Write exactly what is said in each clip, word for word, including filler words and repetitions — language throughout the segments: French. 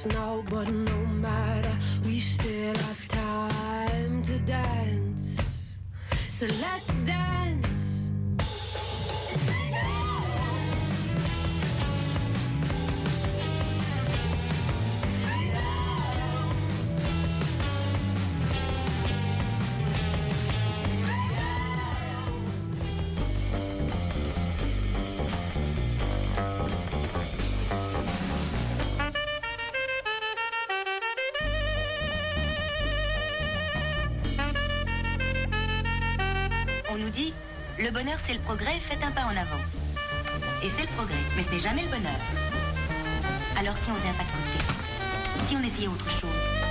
us now, but no matter, we still have time to dance. So let's dance. On nous dit, le bonheur c'est le progrès, faites un pas en avant. Et c'est le progrès, mais ce n'est jamais le bonheur. Alors si on faisait un pas de côté, si on essayait autre chose.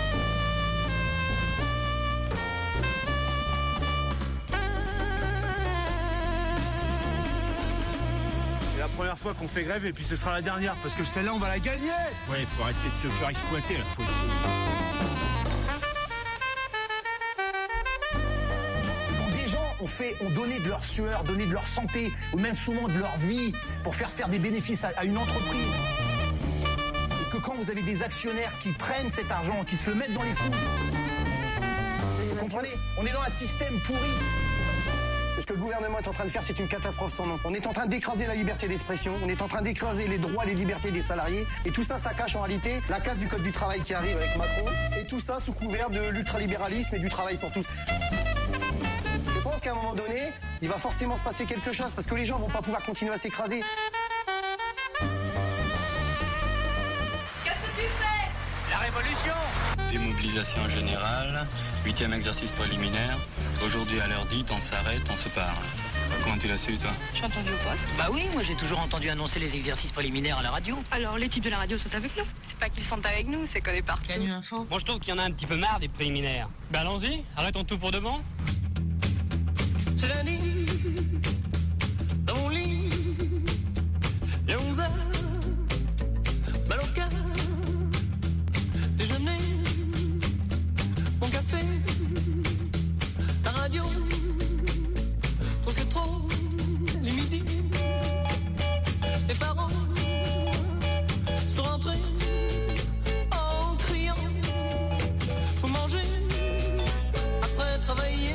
C'est la première fois qu'on fait grève et puis ce sera la dernière parce que celle-là on va la gagner. Ouais, faut arrêter de se faire exploiter là. Faut... On fait, on donnait de leur sueur, donnait de leur santé, ou même souvent de leur vie, pour faire faire des bénéfices à, à une entreprise. Et que quand vous avez des actionnaires qui prennent cet argent, qui se le mettent dans les sous, vous comprenez? On est dans un système pourri. Ce que le gouvernement est en train de faire, c'est une catastrophe sans nom. On est en train d'écraser la liberté d'expression, on est en train d'écraser les droits, les libertés des salariés, et tout ça, ça cache en réalité la casse du code du travail qui arrive avec Macron, et tout ça sous couvert de l'ultralibéralisme et du travail pour tous. Je pense qu'à un moment donné, il va forcément se passer quelque chose parce que les gens vont pas pouvoir continuer à s'écraser. Qu'est-ce que tu fais? La révolution. Démobilisation générale, huitième exercice préliminaire. Aujourd'hui à l'heure dite, on s'arrête, on se parle. Comment tu l'as su, toi? J'ai entendu au poste. Bah oui, moi j'ai toujours entendu annoncer les exercices préliminaires à la radio. Alors les types de la radio sont avec nous. C'est pas qu'ils sont avec nous, c'est qu'on est partout. Canu Info. Moi je trouve qu'il y en a un petit peu marre des préliminaires. Bah allons-y, arrêtons tout pour demain. C'est lundi, dans mon lit, il est onze heures, mal au cœur, déjeuner, mon café, la radio, trop c'est trop, les midis, les parents sont rentrés en criant, faut manger après travailler.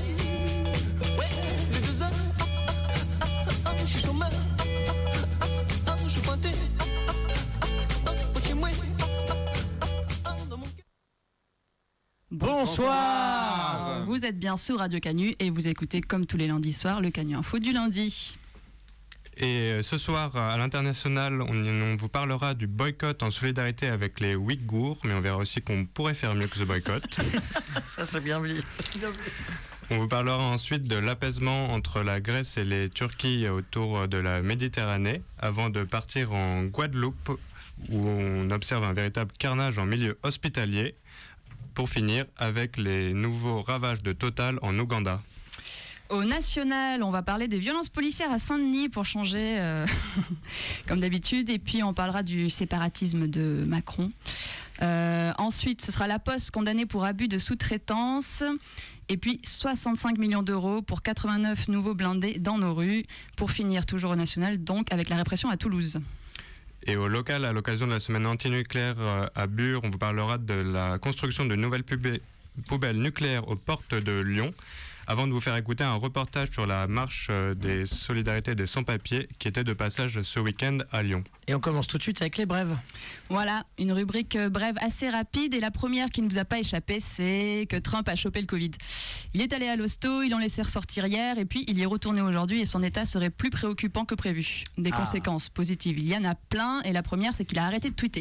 Bonsoir. Vous êtes bien sur Radio Canu et vous écoutez comme tous les lundis soirs le Canu Info du lundi. Et ce soir, à l'international, on, on vous parlera du boycott en solidarité avec les Ouïghours, mais on verra aussi qu'on pourrait faire mieux que ce boycott. Ça, c'est bien vu. On vous parlera ensuite de l'apaisement entre la Grèce et les Turquie autour de la Méditerranée, avant de partir en Guadeloupe, où on observe un véritable carnage en milieu hospitalier, pour finir avec les nouveaux ravages de Total en Ouganda. Au national, on va parler des violences policières à Saint-Denis pour changer, euh, comme d'habitude. Et puis, on parlera du séparatisme de Macron. Euh, ensuite, ce sera la Poste condamnée pour abus de sous-traitance. Et puis, soixante-cinq millions d'euros pour quatre-vingt-neuf nouveaux blindés dans nos rues. Pour finir, toujours au national, donc, avec la répression à Toulouse. Et au local, à l'occasion de la semaine anti-nucléaire à Bure, on vous parlera de la construction de nouvelles pubé- poubelles nucléaires aux portes de Lyon, avant de vous faire écouter un reportage sur la marche des solidarités des sans-papiers qui était de passage ce week-end à Lyon. Et on commence tout de suite avec les brèves. Voilà, une rubrique brève assez rapide. Et la première qui ne vous a pas échappé, c'est que Trump a chopé le Covid. Il est allé à l'hosto, il en laissait ressortir hier, et puis il y est retourné aujourd'hui et son état serait plus préoccupant que prévu. Des ah. conséquences positives, il y en a plein. Et la première, c'est qu'il a arrêté de tweeter.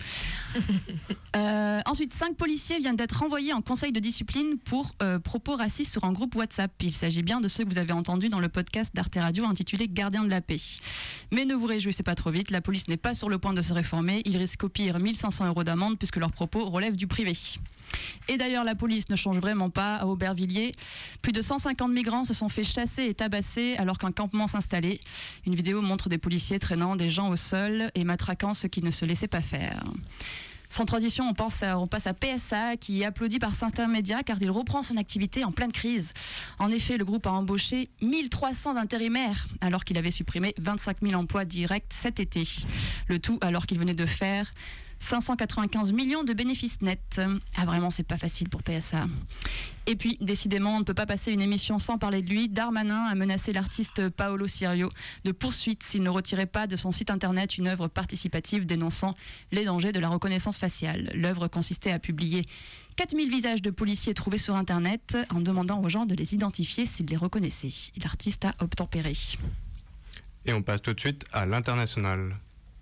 euh, ensuite, cinq policiers viennent d'être renvoyés en conseil de discipline pour euh, propos racistes sur un groupe WhatsApp. Il s'agit bien de ceux que vous avez entendus dans le podcast d'Arte Radio intitulé Gardien de la paix. Mais ne vous réjouissez pas trop vite, la police n'est pas sur le point de se réformer. Ils risquent au pire mille cinq cents euros d'amende puisque leurs propos relèvent du privé. Et d'ailleurs, la police ne change vraiment pas. À Aubervilliers, plus de cent cinquante migrants se sont fait chasser et tabasser alors qu'un campement s'installait. Une vidéo montre des policiers traînant des gens au sol et matraquant ceux qui ne se laissaient pas faire. Sans transition, on, pense à, on passe à P S A qui applaudit par certains médias car il reprend son activité en pleine crise. En effet, le groupe a embauché mille trois cents intérimaires alors qu'il avait supprimé vingt-cinq mille emplois directs cet été. Le tout alors qu'il venait de faire cinq cent quatre-vingt-quinze millions de bénéfices nets. Ah vraiment, c'est pas facile pour P S A. Et puis, décidément, on ne peut pas passer une émission sans parler de lui. Darmanin a menacé l'artiste Paolo Cirio de poursuite s'il ne retirait pas de son site internet une œuvre participative dénonçant les dangers de la reconnaissance faciale. L'œuvre consistait à publier quatre mille visages de policiers trouvés sur internet en demandant aux gens de les identifier s'ils les reconnaissaient. L'artiste a obtempéré. Et on passe tout de suite à l'international.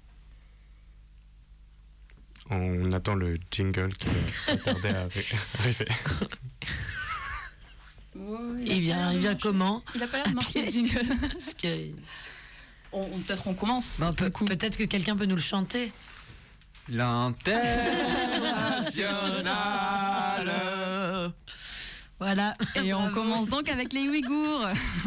On attend le jingle qui va tarder à arriver. Oh, il, il vient, il vient comment? Il a pas l'air de marcher le jingle. que... on, on, peut-être on commence. Bon, peut, peut-être que quelqu'un peut nous le chanter. L'international. Voilà. Et on commence donc avec les Ouïghours.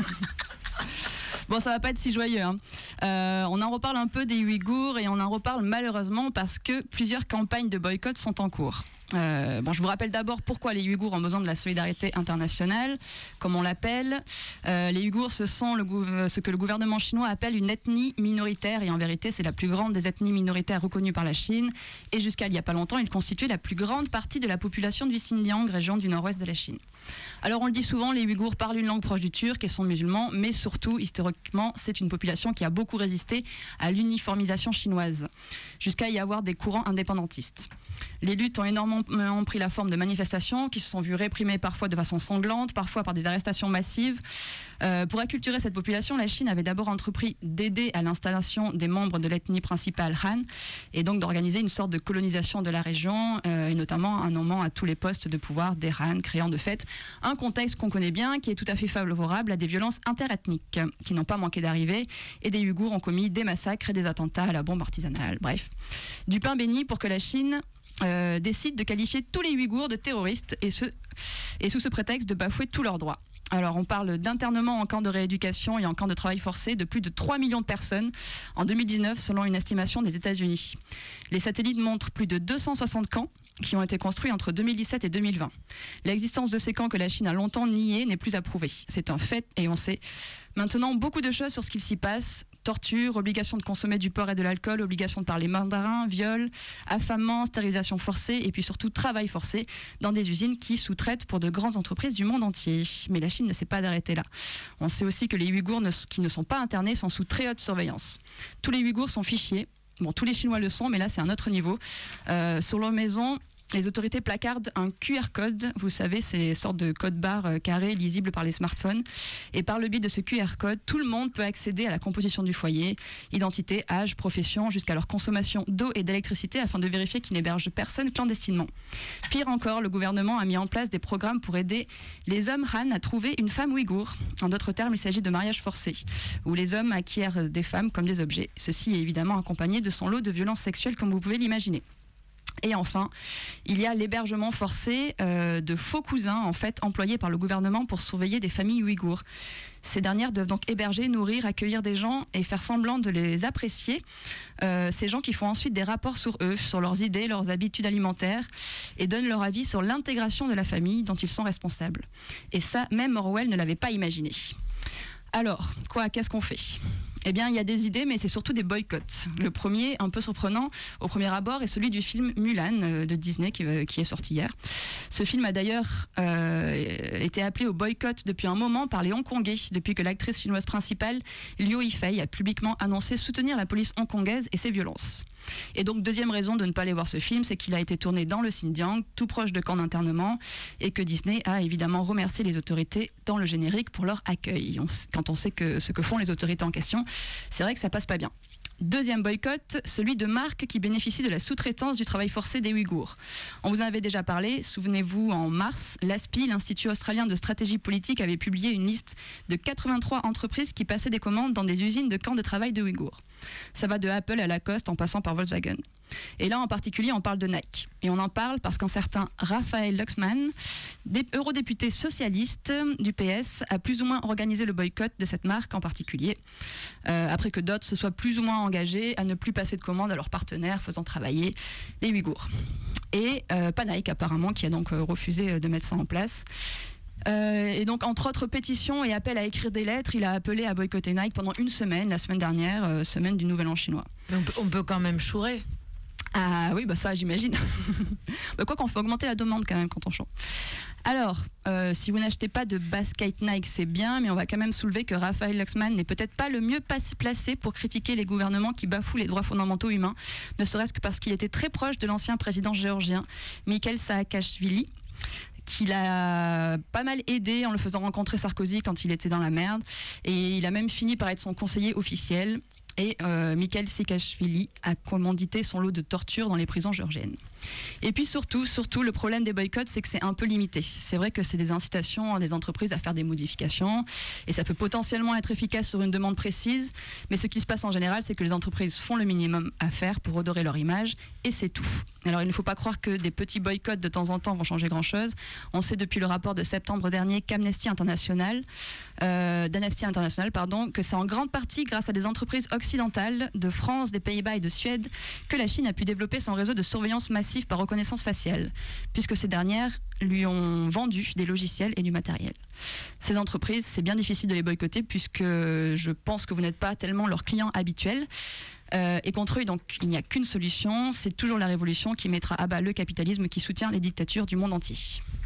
Bon, ça va pas être si joyeux. Hein. Euh, on en reparle un peu des Ouïghours et on en reparle malheureusement parce que plusieurs campagnes de boycott sont en cours. Euh, bon, je vous rappelle d'abord pourquoi les Ouïghours ont besoin de la solidarité internationale, comme on l'appelle. Euh, les Ouïghours, ce sont le, ce que le gouvernement chinois appelle une ethnie minoritaire, et en vérité, c'est la plus grande des ethnies minoritaires reconnues par la Chine. Et jusqu'à il n'y a pas longtemps, ils constituaient la plus grande partie de la population du Xinjiang, région du nord-ouest de la Chine. Alors, on le dit souvent, les Ouïghours parlent une langue proche du turc et sont musulmans, mais surtout, historiquement, c'est une population qui a beaucoup résisté à l'uniformisation chinoise, jusqu'à y avoir des courants indépendantistes. Les luttes ont énormément pris la forme de manifestations qui se sont vues réprimées parfois de façon sanglante, parfois par des arrestations massives. Euh, pour acculturer cette population, la Chine avait d'abord entrepris d'aider à l'installation des membres de l'ethnie principale Han et donc d'organiser une sorte de colonisation de la région euh, et notamment un nommant à tous les postes de pouvoir des Han, créant de fait un contexte qu'on connaît bien qui est tout à fait favorable à des violences interethniques qui n'ont pas manqué d'arriver et des Ouïghours ont commis des massacres et des attentats à la bombe artisanale. Bref, du pain béni pour que la Chine Euh, décide de qualifier tous les Ouïghours de terroristes et, ce, et sous ce prétexte de bafouer tous leurs droits. Alors on parle d'internement en camp de rééducation et en camp de travail forcé de plus de trois millions de personnes en deux mille dix-neuf selon une estimation des États-Unis. Les satellites montrent plus de deux cent soixante camps qui ont été construits entre deux mille dix-sept et deux mille vingt. L'existence de ces camps que la Chine a longtemps nié n'est plus approuvée. C'est un fait et on sait maintenant beaucoup de choses sur ce qu'il s'y passe. Torture, obligation de consommer du porc et de l'alcool, obligation de parler mandarin, viol, affamement, stérilisation forcée et puis surtout travail forcé dans des usines qui sous-traitent pour de grandes entreprises du monde entier. Mais la Chine ne s'est pas arrêtée là. On sait aussi que les Ouïghours ne, qui ne sont pas internés sont sous très haute surveillance. Tous les Ouïghours sont fichiers. Bon, tous les Chinois le sont, mais là c'est un autre niveau. Euh, sur leur maison, les autorités placardent un Q R code, vous savez, c'est une sorte de code barre euh, carré lisible par les smartphones. Et par le biais de ce Q R code, tout le monde peut accéder à la composition du foyer, identité, âge, profession, jusqu'à leur consommation d'eau et d'électricité afin de vérifier qu'ils n'hébergent personne clandestinement. Pire encore, le gouvernement a mis en place des programmes pour aider les hommes Han à trouver une femme ouïghour. En d'autres termes, il s'agit de mariage forcé, où les hommes acquièrent des femmes comme des objets. Ceci est évidemment accompagné de son lot de violences sexuelles, comme vous pouvez l'imaginer. Et enfin, il y a l'hébergement forcé euh, de faux cousins, en fait, employés par le gouvernement pour surveiller des familles ouïghours. Ces dernières doivent donc héberger, nourrir, accueillir des gens et faire semblant de les apprécier. Euh, ces gens qui font ensuite des rapports sur eux, sur leurs idées, leurs habitudes alimentaires et donnent leur avis sur l'intégration de la famille dont ils sont responsables. Et ça, même Orwell ne l'avait pas imaginé. Alors, quoi, qu'est-ce qu'on fait ? Eh bien, il y a des idées, mais c'est surtout des boycotts. Le premier, un peu surprenant au premier abord, est celui du film Mulan euh, de Disney qui, euh, qui est sorti hier. Ce film a d'ailleurs euh, été appelé au boycott depuis un moment par les Hongkongais, depuis que l'actrice chinoise principale, Liu Yifei, a publiquement annoncé soutenir la police hongkongaise et ses violences. Et donc, deuxième raison de ne pas aller voir ce film, c'est qu'il a été tourné dans le Xinjiang, tout proche de camps d'internement, et que Disney a évidemment remercié les autorités dans le générique pour leur accueil. On, quand on sait que ce que font les autorités en question, c'est vrai que ça passe pas bien. Deuxième boycott, celui de marques qui bénéficient de la sous-traitance du travail forcé des Ouïghours. On vous en avait déjà parlé, souvenez-vous, en mars, l'A S P I, l'Institut australien de stratégie politique, avait publié une liste de quatre-vingt-trois entreprises qui passaient des commandes dans des usines de camps de travail de Ouïghours. Ça va de Apple à Lacoste en passant par Volkswagen. Et là, en particulier, on parle de Nike. Et on en parle parce qu'un certain Raphaël Glucksmann, eurodéputé socialiste du P S, a plus ou moins organisé le boycott de cette marque en particulier, euh, après que d'autres se soient plus ou moins engagés à ne plus passer de commandes à leurs partenaires faisant travailler les Ouïghours. Et euh, pas Nike, apparemment, qui a donc euh, refusé de mettre ça en place. Euh, et donc, entre autres pétitions et appels à écrire des lettres, il a appelé à boycotter Nike pendant une semaine, la semaine dernière, euh, semaine du Nouvel An chinois. Mais on peut, on peut quand même chourer. Ah oui, bah ça j'imagine. Bah quoi qu'on fait augmenter la demande quand même quand on chante. Alors, euh, si vous n'achetez pas de basket Nike, c'est bien, mais on va quand même soulever que Raphaël Glucksmann n'est peut-être pas le mieux placé pour critiquer les gouvernements qui bafouent les droits fondamentaux humains, ne serait-ce que parce qu'il était très proche de l'ancien président géorgien, Mikhail Saakashvili, qu'il a pas mal aidé en le faisant rencontrer Sarkozy quand il était dans la merde, et il a même fini par être son conseiller officiel. Et euh, Mikhail Saakashvili a commandité son lot de tortures dans les prisons géorgiennes. Et puis surtout, surtout, le problème des boycotts, c'est que c'est un peu limité. C'est vrai que c'est des incitations des entreprises à faire des modifications, et ça peut potentiellement être efficace sur une demande précise, mais ce qui se passe en général, c'est que les entreprises font le minimum à faire pour redorer leur image, et c'est tout. Alors il ne faut pas croire que des petits boycotts de temps en temps vont changer grand-chose. On sait depuis le rapport de septembre dernier qu'Amnesty International, euh, d'Amnesty International, pardon, que c'est en grande partie grâce à des entreprises occidentales de France, des Pays-Bas et de Suède que la Chine a pu développer son réseau de surveillance massive par reconnaissance faciale, puisque ces dernières lui ont vendu des logiciels et du matériel. Ces entreprises, c'est bien difficile de les boycotter, puisque je pense que vous n'êtes pas tellement leurs clients habituels. Euh, et contre eux, donc, il n'y a qu'une solution, c'est toujours la révolution qui mettra à bas le capitalisme qui soutient les dictatures du monde entier.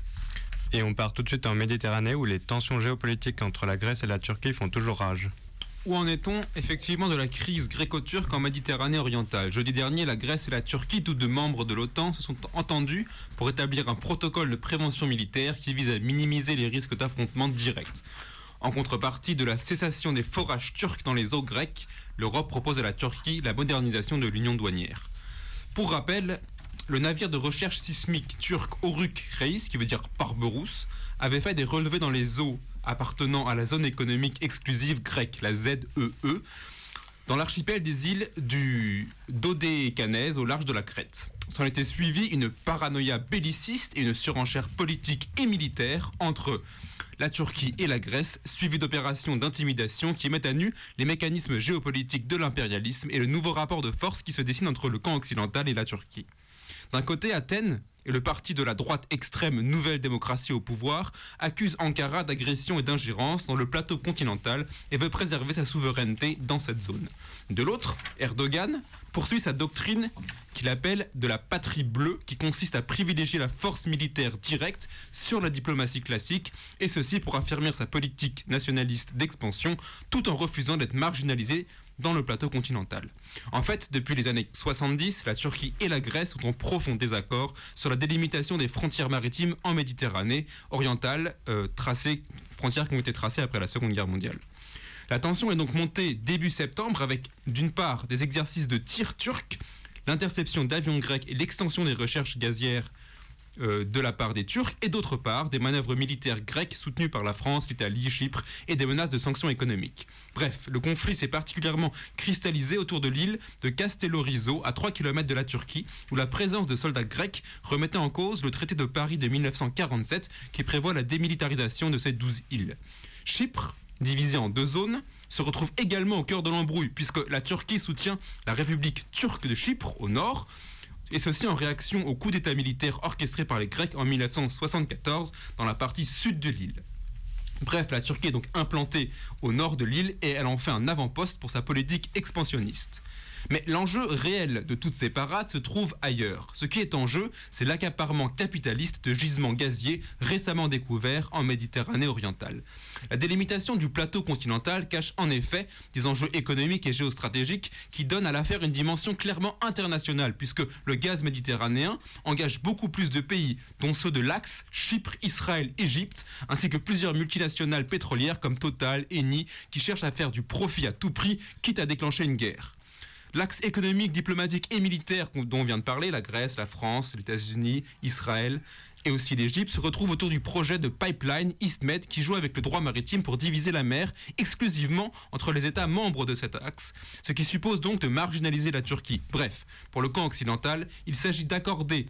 Et on part tout de suite en Méditerranée, où les tensions géopolitiques entre la Grèce et la Turquie font toujours rage. Où en est-on effectivement de la crise gréco-turque en Méditerranée orientale ? Jeudi dernier, la Grèce et la Turquie, tous deux membres de l'OTAN, se sont entendus pour établir un protocole de prévention militaire qui vise à minimiser les risques d'affrontements directs. En contrepartie de la cessation des forages turcs dans les eaux grecques, l'Europe propose à la Turquie la modernisation de l'union douanière. Pour rappel, le navire de recherche sismique turc Oruk Reis, qui veut dire Barberousse, avait fait des relevés dans les eaux appartenant à la zone économique exclusive grecque, la Z E E, dans l'archipel des îles du Dodécanèse au large de la Crète. S'en était suivi une paranoïa belliciste et une surenchère politique et militaire entre la Turquie et la Grèce, suivie d'opérations d'intimidation qui mettent à nu les mécanismes géopolitiques de l'impérialisme et le nouveau rapport de force qui se dessine entre le camp occidental et la Turquie. D'un côté, Athènes et le parti de la droite extrême Nouvelle Démocratie au pouvoir accuse Ankara d'agression et d'ingérence dans le plateau continental et veut préserver sa souveraineté dans cette zone. De l'autre, Erdogan poursuit sa doctrine qu'il appelle de la patrie bleue, qui consiste à privilégier la force militaire directe sur la diplomatie classique, et ceci pour affirmer sa politique nationaliste d'expansion tout en refusant d'être marginalisé dans le plateau continental. En fait, depuis les années soixante-dix, la Turquie et la Grèce sont en profond désaccord sur la délimitation des frontières maritimes en Méditerranée orientale, euh, tracées, frontières qui ont été tracées après la Seconde Guerre mondiale. La tension est donc montée début septembre avec, d'une part, des exercices de tir turcs, l'interception d'avions grecs et l'extension des recherches gazières Euh, de la part des Turcs, et d'autre part des manœuvres militaires grecques soutenues par la France, l'Italie, Chypre, et des menaces de sanctions économiques. Bref, le conflit s'est particulièrement cristallisé autour de l'île de Castellorizo, à trois kilomètres de la Turquie, où la présence de soldats grecs remettait en cause le traité de Paris de mille neuf cent quarante-sept qui prévoit la démilitarisation de ces douze îles. Chypre, divisée en deux zones, se retrouve également au cœur de l'embrouille, puisque la Turquie soutient la République turque de Chypre au nord, et ceci en réaction au coup d'état militaire orchestré par les Grecs en mille neuf cent soixante-quatorze dans la partie sud de l'île. Bref, la Turquie est donc implantée au nord de l'île et elle en fait un avant-poste pour sa politique expansionniste. Mais l'enjeu réel de toutes ces parades se trouve ailleurs. Ce qui est en jeu, c'est l'accaparement capitaliste de gisements gaziers récemment découverts en Méditerranée orientale. La délimitation du plateau continental cache en effet des enjeux économiques et géostratégiques qui donnent à l'affaire une dimension clairement internationale, puisque le gaz méditerranéen engage beaucoup plus de pays, dont ceux de l'Axe, Chypre, Israël, Égypte, ainsi que plusieurs multinationales pétrolières comme Total, Eni, qui cherchent à faire du profit à tout prix, quitte à déclencher une guerre. L'axe économique, diplomatique et militaire dont on vient de parler, la Grèce, la France, les États-Unis, Israël et aussi l'Égypte, se retrouve autour du projet de pipeline EastMed qui joue avec le droit maritime pour diviser la mer exclusivement entre les États membres de cet axe, ce qui suppose donc de marginaliser la Turquie. Bref, pour le camp occidental, il s'agit d'accorder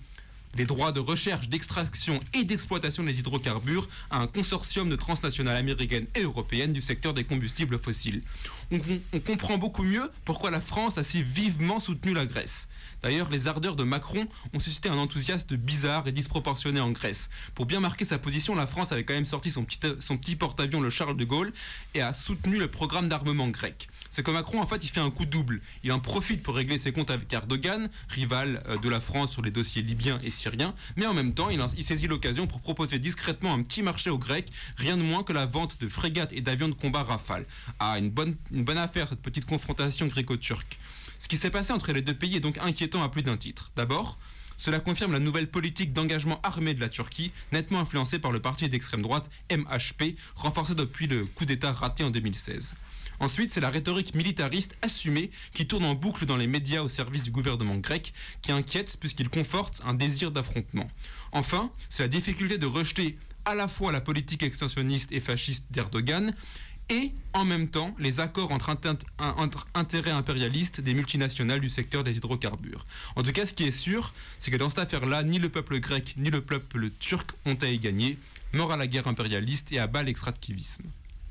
les droits de recherche, d'extraction et d'exploitation des hydrocarbures à un consortium de transnationales américaines et européennes du secteur des combustibles fossiles. On, on comprend beaucoup mieux pourquoi la France a si vivement soutenu la Grèce. D'ailleurs, les ardeurs de Macron ont suscité un enthousiasme bizarre et disproportionné en Grèce. Pour bien marquer sa position, la France avait quand même sorti son petit, son petit porte-avions, le Charles de Gaulle, et a soutenu le programme d'armement grec. C'est que Macron, en fait, il fait un coup double. Il en profite pour régler ses comptes avec Erdogan, rival de la France sur les dossiers libyens et syriens, mais en même temps, il, il saisit l'occasion pour proposer discrètement un petit marché aux Grecs, rien de moins que la vente de frégates et d'avions de combat Rafale. Ah, une bonne, une bonne affaire, cette petite confrontation gréco-turque. Ce qui s'est passé entre les deux pays est donc inquiétant à plus d'un titre. D'abord, cela confirme la nouvelle politique d'engagement armé de la Turquie, nettement influencée par le parti d'extrême droite M H P, renforcé depuis le coup d'État raté en deux mille seize. Ensuite, c'est la rhétorique militariste assumée qui tourne en boucle dans les médias au service du gouvernement grec, qui inquiète puisqu'il conforte un désir d'affrontement. Enfin, c'est la difficulté de rejeter à la fois la politique extensionniste et fasciste d'Erdogan, et en même temps les accords entre, inter- entre intérêts impérialistes des multinationales du secteur des hydrocarbures. En tout cas, ce qui est sûr, c'est que dans cette affaire-là, ni le peuple grec ni le peuple turc ont à y gagner. Mort à la guerre impérialiste et à bas l'extractivisme.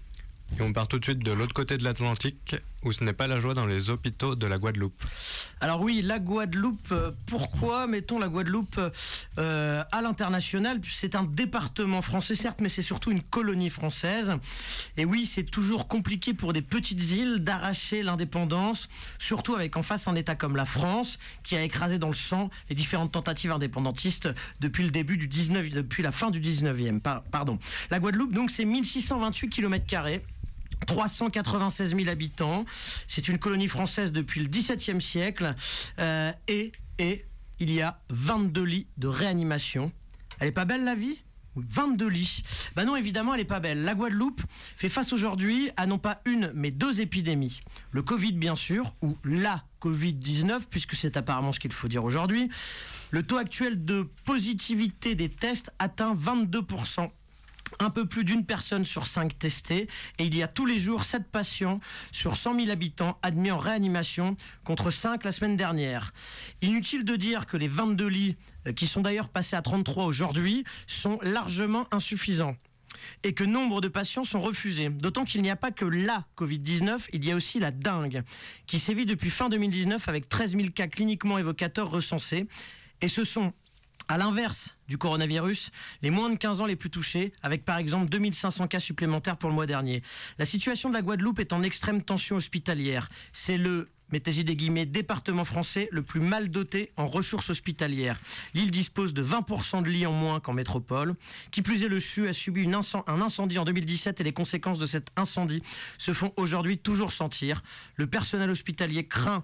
Et on part tout de suite de l'autre côté de l'Atlantique, où ce n'est pas la joie dans les hôpitaux de la Guadeloupe. Alors oui, la Guadeloupe, euh, pourquoi mettons la Guadeloupe euh, à l'international ? C'est un département français, certes, mais c'est surtout une colonie française. Et oui, c'est toujours compliqué pour des petites îles d'arracher l'indépendance, surtout avec en face un État comme la France, qui a écrasé dans le sang les différentes tentatives indépendantistes depuis le début du dix-neuvième, depuis la fin du dix-neuvième. Par, pardon. La Guadeloupe, donc, c'est mille six cent vingt-huit kilomètres carrés. trois cent quatre-vingt-seize mille habitants. C'est une colonie française depuis le dix-septième siècle. Euh, et, et il y a vingt-deux lits de réanimation. Elle est pas belle, la vie ? vingt-deux lits. Ben non, évidemment, elle est pas belle. La Guadeloupe fait face aujourd'hui à non pas une, mais deux épidémies. Le Covid, bien sûr, ou la covid dix-neuf, puisque c'est apparemment ce qu'il faut dire aujourd'hui. Le taux actuel de positivité des tests atteint vingt-deux pour cent. Un peu plus d'une personne sur cinq testée, et il y a tous les jours sept patients sur cent mille habitants admis en réanimation contre cinq la semaine dernière. Inutile de dire que les vingt-deux lits, qui sont d'ailleurs passés à trente-trois aujourd'hui, sont largement insuffisants. Et que nombre de patients sont refusés. D'autant qu'il n'y a pas que la covid dix-neuf, il y a aussi la dengue, qui sévit depuis fin deux mille dix-neuf avec treize mille cas cliniquement évocateurs recensés. Et ce sont, à l'inverse du coronavirus, les moins de quinze ans les plus touchés, avec par exemple deux mille cinq cents cas supplémentaires pour le mois dernier. La situation de la Guadeloupe est en extrême tension hospitalière. C'est le, mettez-y des guillemets, département français le plus mal doté en ressources hospitalières. L'île dispose de vingt pour cent de lits en moins qu'en métropole. Qui plus est, le C H U a subi une inc- un incendie en deux mille dix-sept et les conséquences de cet incendie se font aujourd'hui toujours sentir. Le personnel hospitalier craint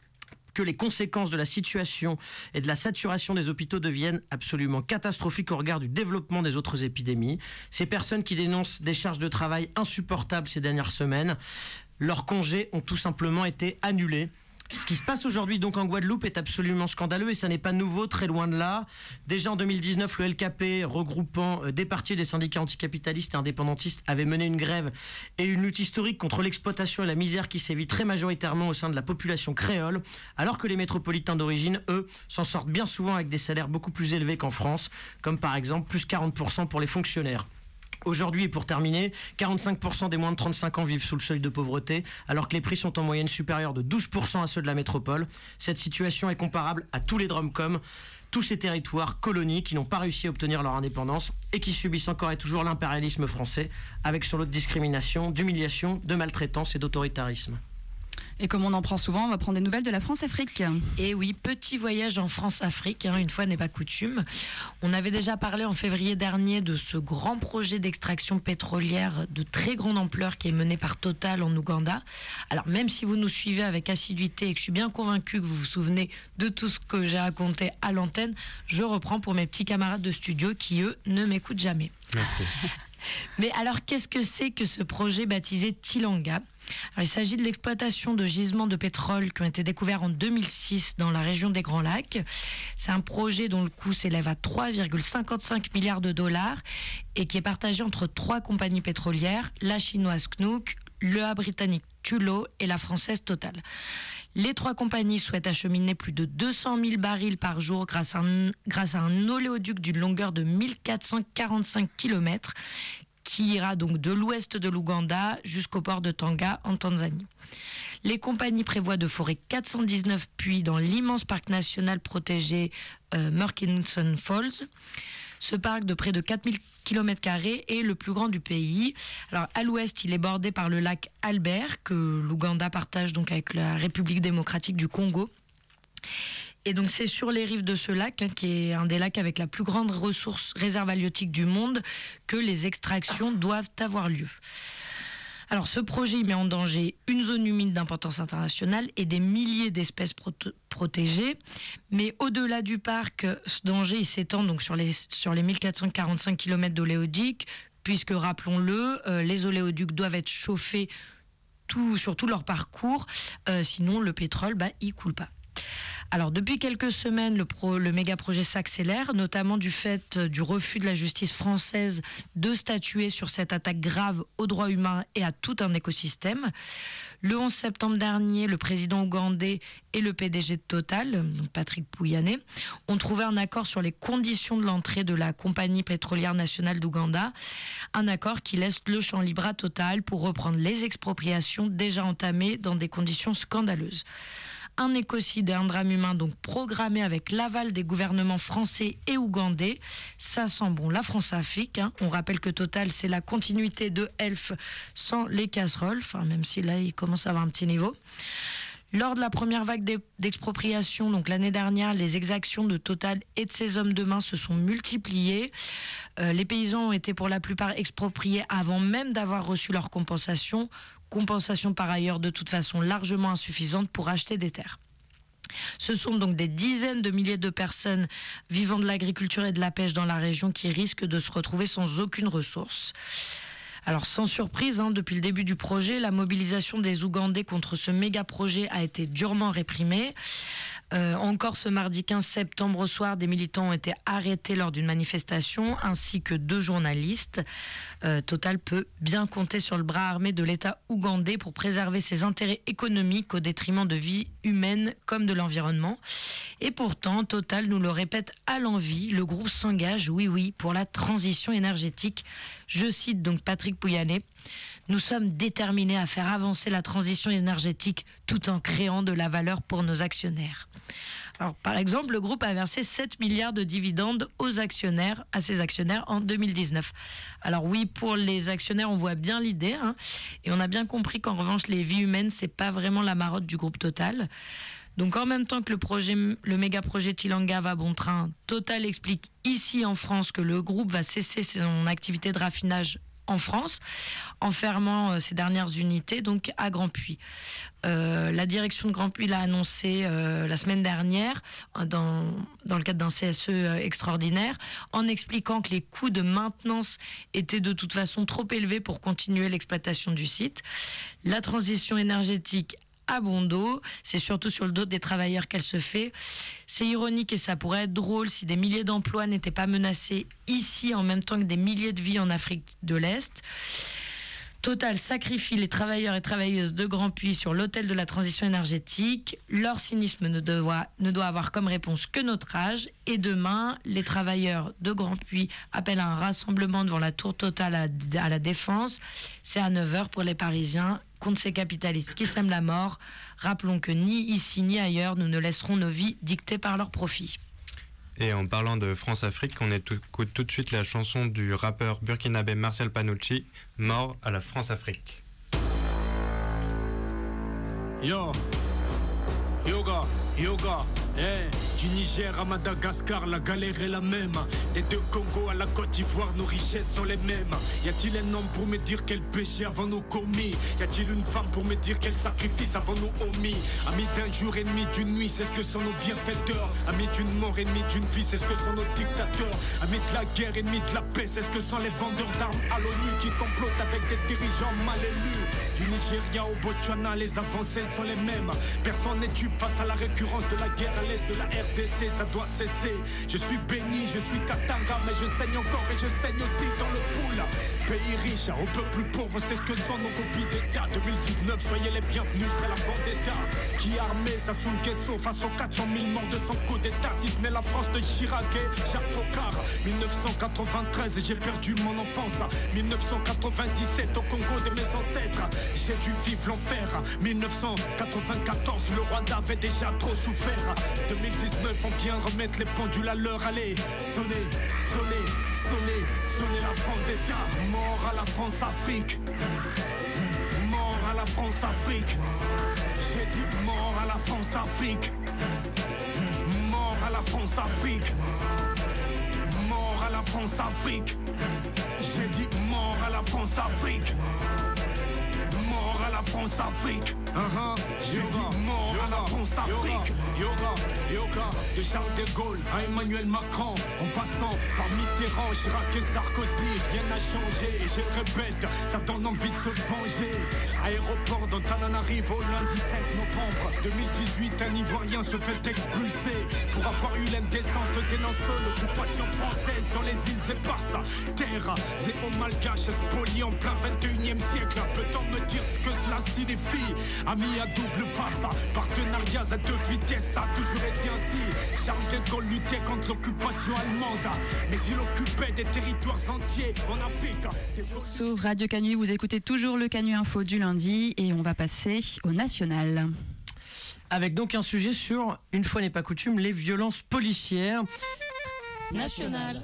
que les conséquences de la situation et de la saturation des hôpitaux deviennent absolument catastrophiques au regard du développement des autres épidémies. Ces personnes qui dénoncent des charges de travail insupportables ces dernières semaines, leurs congés ont tout simplement été annulés. Ce qui se passe aujourd'hui donc en Guadeloupe est absolument scandaleux et ça n'est pas nouveau, très loin de là. Déjà en deux mille dix-neuf, le L K P, regroupant des partis des syndicats anticapitalistes et indépendantistes, avait mené une grève et une lutte historique contre l'exploitation et la misère qui sévit très majoritairement au sein de la population créole, alors que les métropolitains d'origine, eux, s'en sortent bien souvent avec des salaires beaucoup plus élevés qu'en France, comme par exemple plus quarante pour cent pour les fonctionnaires. Aujourd'hui, et pour terminer, quarante-cinq pour cent des moins de trente-cinq ans vivent sous le seuil de pauvreté, alors que les prix sont en moyenne supérieurs de douze pour cent à ceux de la métropole. Cette situation est comparable à tous les DROMCOM, tous ces territoires, colonies, qui n'ont pas réussi à obtenir leur indépendance et qui subissent encore et toujours l'impérialisme français, avec son lot de discrimination, d'humiliation, de maltraitance et d'autoritarisme. Et comme on en prend souvent, on va prendre des nouvelles de la France-Afrique. Et oui, petit voyage en France-Afrique, hein, une fois n'est pas coutume. On avait déjà parlé en février dernier de ce grand projet d'extraction pétrolière de très grande ampleur qui est mené par Total en Ouganda. Alors même si vous nous suivez avec assiduité et que je suis bien convaincue que vous vous souvenez de tout ce que j'ai raconté à l'antenne, je reprends pour mes petits camarades de studio qui, eux, ne m'écoutent jamais. Merci. Mais alors, qu'est-ce que c'est que ce projet baptisé Tilanga ? Alors, il s'agit de l'exploitation de gisements de pétrole qui ont été découverts en deux mille six dans la région des Grands Lacs. C'est un projet dont le coût s'élève à trois virgule cinquante-cinq milliards de dollars et qui est partagé entre trois compagnies pétrolières, la chinoise C N O O C, le britannique Tullow et la française Total. Les trois compagnies souhaitent acheminer plus de deux cent mille barils par jour grâce à un, grâce à un oléoduc d'une longueur de mille quatre cent quarante-cinq kilomètres qui ira donc de l'ouest de l'Ouganda jusqu'au port de Tanga en Tanzanie. Les compagnies prévoient de forer quatre cent dix-neuf puits dans l'immense parc national protégé euh, Murchison Falls. Ce parc de près de quatre mille kilomètres carrés est le plus grand du pays. Alors à l'ouest, il est bordé par le lac Albert que l'Ouganda partage donc avec la République démocratique du Congo. Et donc c'est sur les rives de ce lac, hein, qui est un des lacs avec la plus grande ressource réserve halieutique du monde, que les extractions doivent avoir lieu. Alors ce projet met en danger une zone humide d'importance internationale et des milliers d'espèces prote- protégées. Mais au-delà du parc, ce danger il s'étend donc sur les, sur les mille quatre cent quarante-cinq kilomètres d'oléoduc, puisque rappelons-le, euh, les oléoducs doivent être chauffés tout, sur tout leur parcours, euh, sinon le pétrole, bah, il coule pas. Alors depuis quelques semaines, le, pro, le méga projet s'accélère, notamment du fait euh, du refus de la justice française de statuer sur cette attaque grave aux droits humains et à tout un écosystème. Le onze septembre dernier, le président ougandais et le P D G de Total, donc Patrick Pouyanné, ont trouvé un accord sur les conditions de l'entrée de la compagnie pétrolière nationale d'Ouganda, un accord qui laisse le champ libre à Total pour reprendre les expropriations déjà entamées dans des conditions scandaleuses. Un écocide et un drame humain donc programmé avec l'aval des gouvernements français et ougandais. Ça sent bon la France-Afrique. Hein. On rappelle que Total, c'est la continuité de Elf sans les casseroles, enfin, même si là, il commence à avoir un petit niveau. Lors de la première vague d'expropriation, donc l'année dernière, les exactions de Total et de ses hommes de main se sont multipliées. Euh, les paysans ont été pour la plupart expropriés avant même d'avoir reçu leur compensation. Compensation par ailleurs de toute façon largement insuffisante pour acheter des terres. Ce sont donc des dizaines de milliers de personnes vivant de l'agriculture et de la pêche dans la région qui risquent de se retrouver sans aucune ressource. Alors sans surprise, hein, depuis le début du projet, la mobilisation des Ougandais contre ce méga projet a été durement réprimée. Euh, encore ce mardi quinze septembre au soir, des militants ont été arrêtés lors d'une manifestation, ainsi que deux journalistes. Euh, Total peut bien compter sur le bras armé de l'État ougandais pour préserver ses intérêts économiques au détriment de vie humaine comme de l'environnement. Et pourtant, Total nous le répète à l'envi, le groupe s'engage, oui oui, pour la transition énergétique. Je cite donc Patrick Pouyanné. Nous sommes déterminés à faire avancer la transition énergétique tout en créant de la valeur pour nos actionnaires. Alors, par exemple, le groupe a versé sept milliards de dividendes aux actionnaires, à ses actionnaires en deux mille dix-neuf. Alors oui, pour les actionnaires, on voit bien l'idée, hein, et on a bien compris qu'en revanche, les vies humaines, c'est pas vraiment la marotte du groupe Total. Donc en même temps que le projet, le méga projet Tilanga va bon train, Total explique ici en France que le groupe va cesser son activité de raffinage en France, en fermant euh, ses dernières unités donc à Grand-Puy. Euh, la direction de Grand-Puy l'a annoncé euh, la semaine dernière dans, dans le cadre d'un C S E euh, extraordinaire, en expliquant que les coûts de maintenance étaient de toute façon trop élevés pour continuer l'exploitation du site. La transition énergétique à bon dos, c'est surtout sur le dos des travailleurs qu'elle se fait. C'est ironique et ça pourrait être drôle si des milliers d'emplois n'étaient pas menacés ici en même temps que des milliers de vies en Afrique de l'Est. Total sacrifie les travailleurs et travailleuses de Grand-Puy sur l'autel de la transition énergétique. Leur cynisme ne doit, ne doit avoir comme réponse que notre âge. Et demain, les travailleurs de Grand-Puy appellent à un rassemblement devant la tour Total à, à la Défense. C'est à neuf heures pour les Parisiens, contre ces capitalistes qui sèment la mort. Rappelons que ni ici ni ailleurs, nous ne laisserons nos vies dictées par leurs profits. Et en parlant de France-Afrique, on écoute tout de suite la chanson du rappeur burkinabé Marcel Panucci, Mort à la France-Afrique. Yo, yoga, yoga, eh, du Niger à Madagascar, la galère est la même. Des deux Congo à la Côte d'Ivoire, nos richesses sont les mêmes. Y a-t-il un homme pour me dire quel péché avons-nous commis? Y a-t-il une femme pour me dire quel sacrifice avons-nous omis? Amis d'un jour, ennemi d'une nuit, c'est ce que sont nos bienfaiteurs. Amis d'une mort, ennemi d'une vie, c'est ce que sont nos dictateurs. Amis de la guerre, ennemis de la paix, c'est ce que sont les vendeurs d'armes à l'ONU qui complotent avec des dirigeants mal élus. Du Nigeria au Botswana, les avancées sont les mêmes. Personne n'est dupe face à la récurrence de la guerre à l'est de la R D C, ça doit cesser. Je suis béni, je suis Katanga, mais je saigne encore et je saigne aussi dans le pool. Pays riche, au peuple pauvre, c'est ce que sont nos copies d'État. deux mille dix-neuf, soyez les bienvenus, c'est la vendetta. Qui a armé Sassou Nguesso face aux quatre cent mille morts de son coup d'État. Si ce n'est la France de Chirac et Jacques Foccart. dix-neuf cent quatre-vingt-treize, j'ai perdu mon enfance. dix-neuf cent quatre-vingt-dix-sept, au Congo de mes ancêtres, j'ai dû vivre l'enfer. dix-neuf cent quatre-vingt-quatorze, le Rwanda avait déjà trop souffert. deux mille dix-neuf, on vient remettre les pendules à l'heure. Allez, sonnez, sonnez, sonnez, sonnez la vendetta. Mort à la France-Afrique. Mort à la France-Afrique. J'ai dit mort à la France-Afrique. Mort à la France-Afrique. Mort à la France-Afrique. J'ai dit mort à la France-Afrique. Mort à la France-Afrique. Uh-huh. J'ai dit mort à la France-Afrique. Yoga, yoga, de Charles de Gaulle à Emmanuel Macron, en passant par Mitterrand, Chirac et Sarkozy, rien n'a changé. Et je le répète, ça donne envie de se venger. Aéroport d'Antananarivo, lundi cinq novembre deux mille dix-huit, un Ivoirien se fait expulser pour avoir eu l'indécence de dénoncer l'occupation française dans les îles éparses. Terre et aux malgaches spoliés en plein vingt et unième siècle. Peut-on me dire ce que cela signifie? Amis à double face, partenariats à deux vitesses, ça a toujours été ainsi. Charles de Gaulle luttait contre l'occupation allemande, mais il occupait des territoires entiers en Afrique. Sur Radio Canu, vous écoutez toujours le Canu Info du lundi et on va passer au national. Avec donc un sujet sur, une fois n'est pas coutume, les violences policières. National.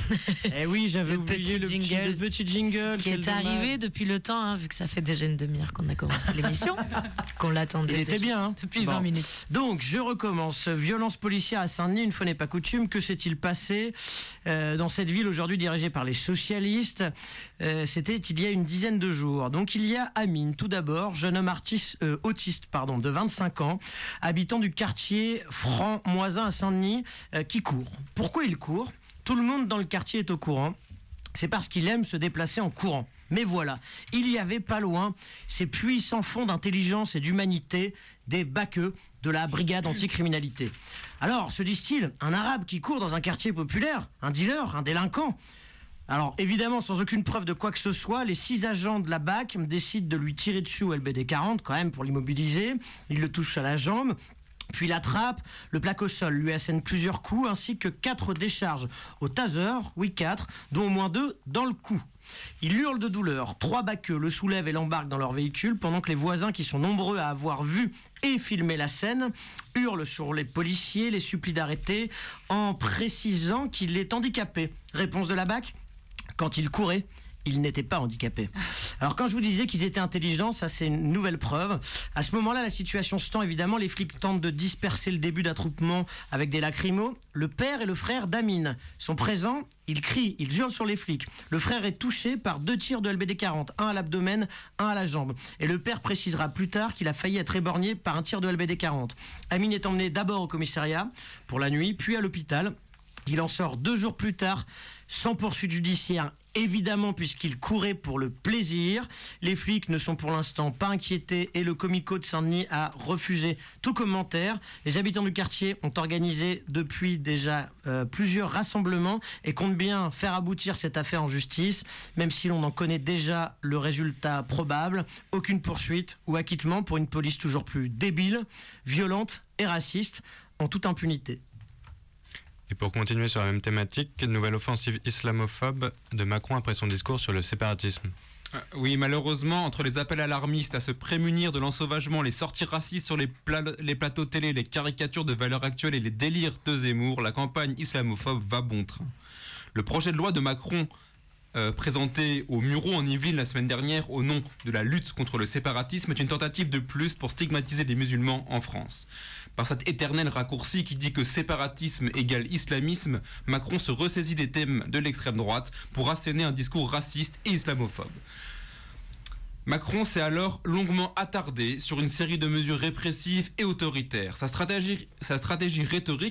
Eh oui, j'avais oublié le petit, le petit jingle qui est arrivé depuis le temps, hein, vu que ça fait déjà une demi-heure qu'on a commencé l'émission, qu'on l'attendait. Il était bien, hein, depuis bon. vingt minutes. Donc, je recommence. Violence policière à Saint-Denis, une fois n'est pas coutume. Que s'est-il passé euh, dans cette ville aujourd'hui dirigée par les socialistes? euh, C'était il y a une dizaine de jours. Donc, il y a Amine, tout d'abord, jeune homme artiste, euh, autiste, pardon, de vingt-cinq ans, habitant du quartier Franc-Moisin à Saint-Denis, euh, qui court. Pourquoi il court? Tout le monde dans le quartier est au courant. C'est parce qu'il aime se déplacer en courant. Mais voilà, il y avait pas loin ces puissants fonds d'intelligence et d'humanité des baqueux de la brigade anticriminalité. Alors, se disent-ils, un arabe qui court dans un quartier populaire, un dealer, un délinquant? Alors, évidemment, sans aucune preuve de quoi que ce soit, les six agents de la B A C décident de lui tirer dessus au L B D quarante, quand même, pour l'immobiliser. Ils le touchent à la jambe. Puis l'attrape, le plaque au sol, lui assène plusieurs coups, ainsi que quatre décharges au taser, oui quatre, dont au moins deux dans le cou. Il hurle de douleur, trois baqueux le soulèvent et l'embarquent dans leur véhicule, pendant que les voisins, qui sont nombreux à avoir vu et filmé la scène, hurlent sur les policiers, les supplient d'arrêter, en précisant qu'il est handicapé. Réponse de la B A C, quand il courait, ils n'étaient pas handicapés. Alors quand je vous disais qu'ils étaient intelligents, ça c'est une nouvelle preuve. À ce moment-là, la situation se tend évidemment. Les flics tentent de disperser le début d'attroupement avec des lacrymos. Le père et le frère d'Amine sont présents. Ils crient, ils hurlent sur les flics. Le frère est touché par deux tirs de L B D quarante, un à l'abdomen, un à la jambe. Et le père précisera plus tard qu'il a failli être éborgné par un tir de L B D quarante. Amine est emmené d'abord au commissariat pour la nuit, puis à l'hôpital. Il en sort deux jours plus tard, sans poursuite judiciaire, évidemment, puisqu'il courait pour le plaisir. Les flics ne sont pour l'instant pas inquiétés et le comico de Saint-Denis a refusé tout commentaire. Les habitants du quartier ont organisé depuis déjà euh, plusieurs rassemblements et comptent bien faire aboutir cette affaire en justice, même si l'on en connaît déjà le résultat probable. Aucune poursuite ou acquittement pour une police toujours plus débile, violente et raciste, en toute impunité. Et pour continuer sur la même thématique, nouvelle offensive islamophobe de Macron après son discours sur le séparatisme. Oui, malheureusement, entre les appels alarmistes à se prémunir de l'ensauvagement, les sorties racistes sur les, pla- les plateaux télé, les caricatures de valeurs actuelles et les délires de Zemmour, la campagne islamophobe va bon train. Le projet de loi de Macron, euh, présenté au Murau en Yvelines la semaine dernière au nom de la lutte contre le séparatisme, est une tentative de plus pour stigmatiser les musulmans en France. Par cet éternel raccourci qui dit que séparatisme égale islamisme, Macron se ressaisit des thèmes de l'extrême droite pour asséner un discours raciste et islamophobe. Macron s'est alors longuement attardé sur une série de mesures répressives et autoritaires. Sa stratégie, sa stratégie rhétorique,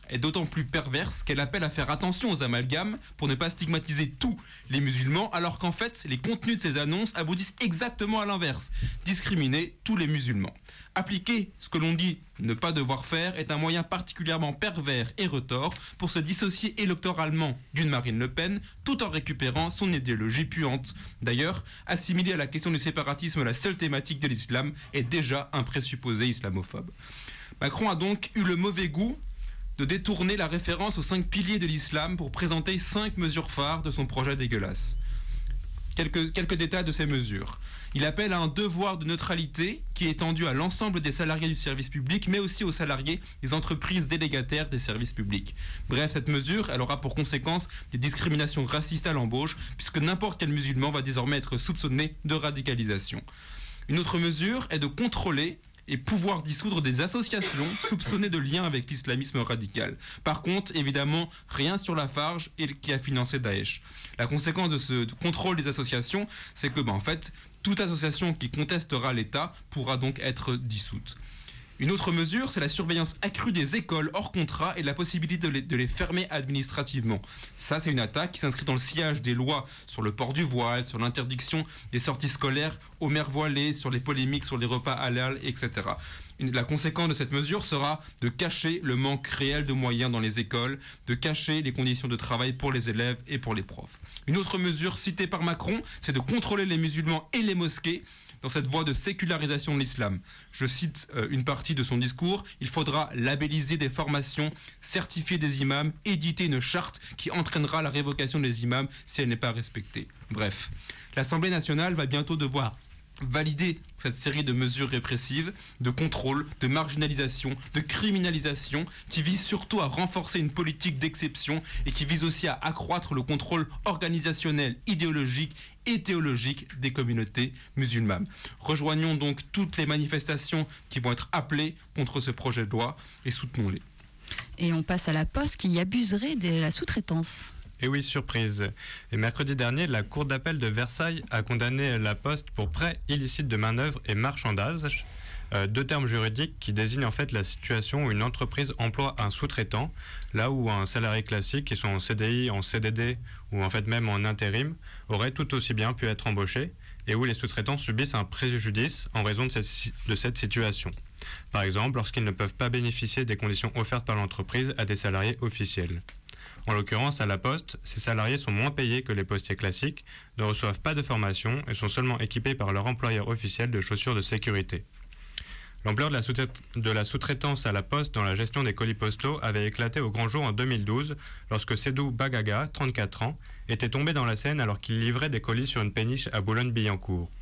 est d'autant plus perverse qu'elle appelle à faire attention aux amalgames pour ne pas stigmatiser tous les musulmans, alors qu'en fait, les contenus de ces annonces aboutissent exactement à l'inverse, discriminer tous les musulmans. Appliquer ce que l'on dit ne pas devoir faire est un moyen particulièrement pervers et retors pour se dissocier électoralement d'une Marine Le Pen tout en récupérant son idéologie puante. D'ailleurs, assimiler à la question du séparatisme la seule thématique de l'islam est déjà un présupposé islamophobe. Macron a donc eu le mauvais goût de détourner la référence aux cinq piliers de l'islam pour présenter cinq mesures phares de son projet dégueulasse. Quelques, quelques détails de ces mesures. Il appelle à un devoir de neutralité qui est étendu à l'ensemble des salariés du service public, mais aussi aux salariés des entreprises délégataires des services publics. Bref, cette mesure, elle aura pour conséquence des discriminations racistes à l'embauche, puisque n'importe quel musulman va désormais être soupçonné de radicalisation. Une autre mesure est de contrôler et pouvoir dissoudre des associations soupçonnées de liens avec l'islamisme radical. Par contre, évidemment, rien sur Lafarge et qui a financé Daesh. La conséquence de ce contrôle des associations, c'est que, ben, en fait, toute association qui contestera l'État pourra donc être dissoute. Une autre mesure, c'est la surveillance accrue des écoles hors contrat et la possibilité de les, de les fermer administrativement. Ça, c'est une attaque qui s'inscrit dans le sillage des lois sur le port du voile, sur l'interdiction des sorties scolaires aux mères voilées, sur les polémiques sur les repas halal, et cetera. La conséquence de cette mesure sera de cacher le manque réel de moyens dans les écoles, de cacher les conditions de travail pour les élèves et pour les profs. Une autre mesure citée par Macron, c'est de contrôler les musulmans et les mosquées dans cette voie de sécularisation de l'islam. Je cite euh, une partie de son discours. Il faudra labelliser des formations, certifier des imams, éditer une charte qui entraînera la révocation des imams si elle n'est pas respectée. Bref, l'Assemblée nationale va bientôt devoir valider cette série de mesures répressives, de contrôle, de marginalisation, de criminalisation, qui visent surtout à renforcer une politique d'exception et qui visent aussi à accroître le contrôle organisationnel, idéologique et théologique des communautés musulmanes. Rejoignons donc toutes les manifestations qui vont être appelées contre ce projet de loi et soutenons-les. Et on passe à la Poste qui abuserait de la sous-traitance. Et oui, surprise. Et mercredi dernier, la Cour d'appel de Versailles a condamné la Poste pour prêt illicite de main-d'œuvre et marchandage, euh, deux termes juridiques qui désignent en fait la situation où une entreprise emploie un sous-traitant, là où un salarié classique, qui sont en C D I, en C D D ou en fait même en intérim, aurait tout aussi bien pu être embauché, et où les sous-traitants subissent un préjudice en raison de cette, de cette situation. Par exemple, lorsqu'ils ne peuvent pas bénéficier des conditions offertes par l'entreprise à des salariés officiels. En l'occurrence, à la Poste, ces salariés sont moins payés que les postiers classiques, ne reçoivent pas de formation et sont seulement équipés par leur employeur officiel de chaussures de sécurité. L'ampleur de la, sous-trait- de la sous-traitance à la Poste dans la gestion des colis postaux avait éclaté au grand jour en deux mille douze, lorsque Sédou Bagaga, trente-quatre ans, était tombé dans la Seine alors qu'il livrait des colis sur une péniche à Boulogne-Billancourt.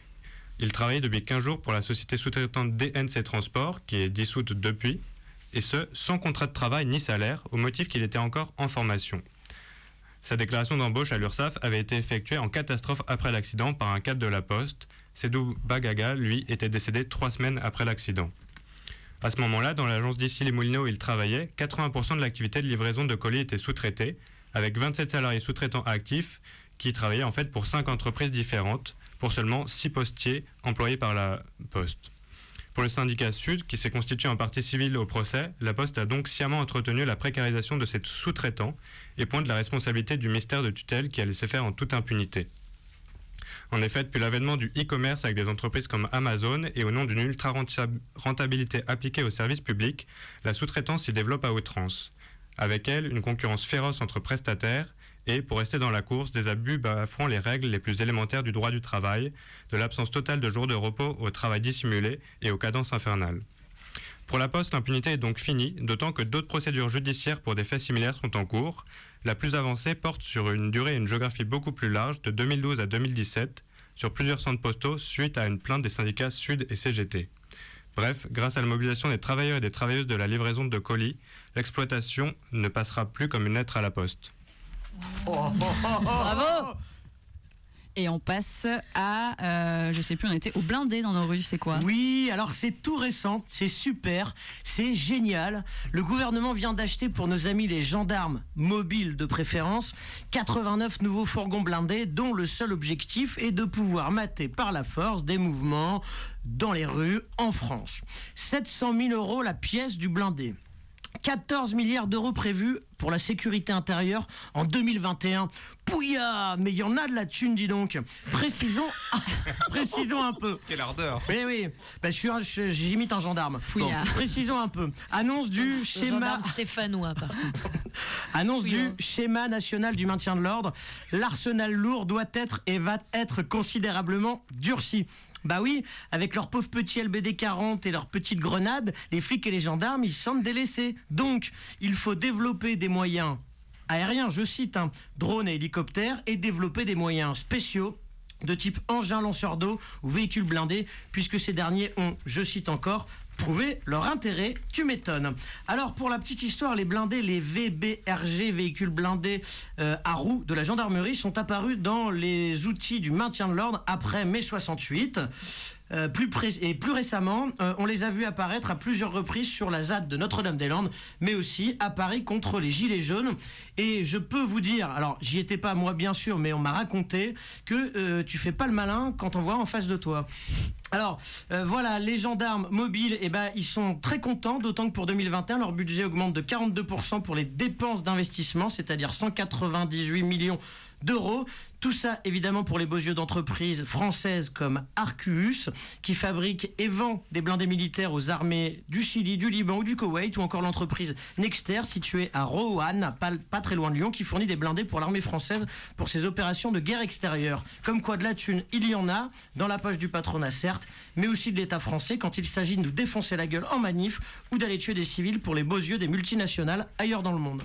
Il travaillait depuis quinze jours pour la société sous-traitante D N C Transport, qui est dissoute depuis, et ce, sans contrat de travail ni salaire, au motif qu'il était encore en formation. Sa déclaration d'embauche à l'URSSAF avait été effectuée en catastrophe après l'accident par un cadre de la Poste. Sédou Bagaga, lui, était décédé trois semaines après l'accident. À ce moment-là, dans l'agence d'Issy-les-Moulineaux où il travaillait, quatre-vingts pour cent de l'activité de livraison de colis était sous-traitée, avec vingt-sept salariés sous-traitants actifs qui travaillaient en fait pour cinq entreprises différentes, pour seulement six postiers employés par la Poste. Pour le syndicat Sud, qui s'est constitué en partie civile au procès, la Poste a donc sciemment entretenu la précarisation de ses sous-traitants et pointe la responsabilité du ministère de tutelle qui a laissé faire en toute impunité. En effet, depuis l'avènement du e-commerce avec des entreprises comme Amazon et au nom d'une ultra-rentabilité appliquée au service public, la sous-traitance s'y développe à outrance. Avec elle, une concurrence féroce entre prestataires et, pour rester dans la course, des abus bafouant les règles les plus élémentaires du droit du travail, de l'absence totale de jours de repos au travail dissimulé et aux cadences infernales. Pour la Poste, l'impunité est donc finie, d'autant que d'autres procédures judiciaires pour des faits similaires sont en cours. La plus avancée porte sur une durée et une géographie beaucoup plus large, de deux mille douze à deux mille dix-sept, sur plusieurs centres postaux suite à une plainte des syndicats Sud et C G T. Bref, grâce à la mobilisation des travailleurs et des travailleuses de la livraison de colis, l'exploitation ne passera plus comme une lettre à la Poste. Oh, oh, oh, oh, bravo. Et on passe à, euh, je sais plus, on était au blindé dans nos rues, c'est quoi? Oui, alors c'est tout récent, c'est super, c'est génial. Le gouvernement vient d'acheter pour nos amis les gendarmes mobiles de préférence quatre-vingt-neuf nouveaux fourgons blindés dont le seul objectif est de pouvoir mater par la force des mouvements dans les rues en France. sept cent mille euros la pièce du blindé. quatorze milliards d'euros prévus pour la sécurité intérieure en deux mille vingt et un. Pouya, mais il y en a de la thune, dis donc. Précisons, précisons un peu. Quelle ardeur. Oui, oui. Bah, je suis un- je- j'imite un gendarme. Bon, précisons un peu. Annonce du Le schéma. gendarme stéphanois, par contre. Annonce du schéma national du maintien de l'ordre. L'arsenal lourd doit être et va être considérablement durci. Bah oui, avec leurs pauvres petits L B D quarante et leurs petites grenades, les flics et les gendarmes, ils se sentent délaissés. Donc, il faut développer des moyens aériens, je cite, hein, drones et hélicoptères, et développer des moyens spéciaux de type engin lanceur d'eau ou véhicules blindés, puisque ces derniers ont, je cite encore, prouvé leur intérêt, tu m'étonnes. Alors pour la petite histoire, les blindés, les V B R G, véhicules blindés euh, à roues de la gendarmerie, sont apparus dans les outils du maintien de l'ordre après mai soixante-huit. Euh, plus pré- et plus récemment, euh, on les a vus apparaître à plusieurs reprises sur la Z A D de Notre-Dame-des-Landes, mais aussi à Paris contre les Gilets jaunes. Et je peux vous dire, alors j'y étais pas moi bien sûr, mais on m'a raconté que euh, tu fais pas le malin quand on voit en face de toi. Alors euh, voilà, les gendarmes mobiles, eh ben, ils sont très contents, d'autant que pour deux mille vingt et un, leur budget augmente de quarante-deux pour cent pour les dépenses d'investissement, c'est-à-dire cent quatre-vingt-dix-huit millions d'euros. Tout ça, évidemment, pour les beaux yeux d'entreprises françaises comme Arcus, qui fabrique et vend des blindés militaires aux armées du Chili, du Liban ou du Koweït, ou encore l'entreprise Nexter, située à Roanne, pas, pas très loin de Lyon, qui fournit des blindés pour l'armée française pour ses opérations de guerre extérieure. Comme quoi, de la thune, il y en a, dans la poche du patronat, certes, mais aussi de l'État français quand il s'agit de nous défoncer la gueule en manif ou d'aller tuer des civils pour les beaux yeux des multinationales ailleurs dans le monde.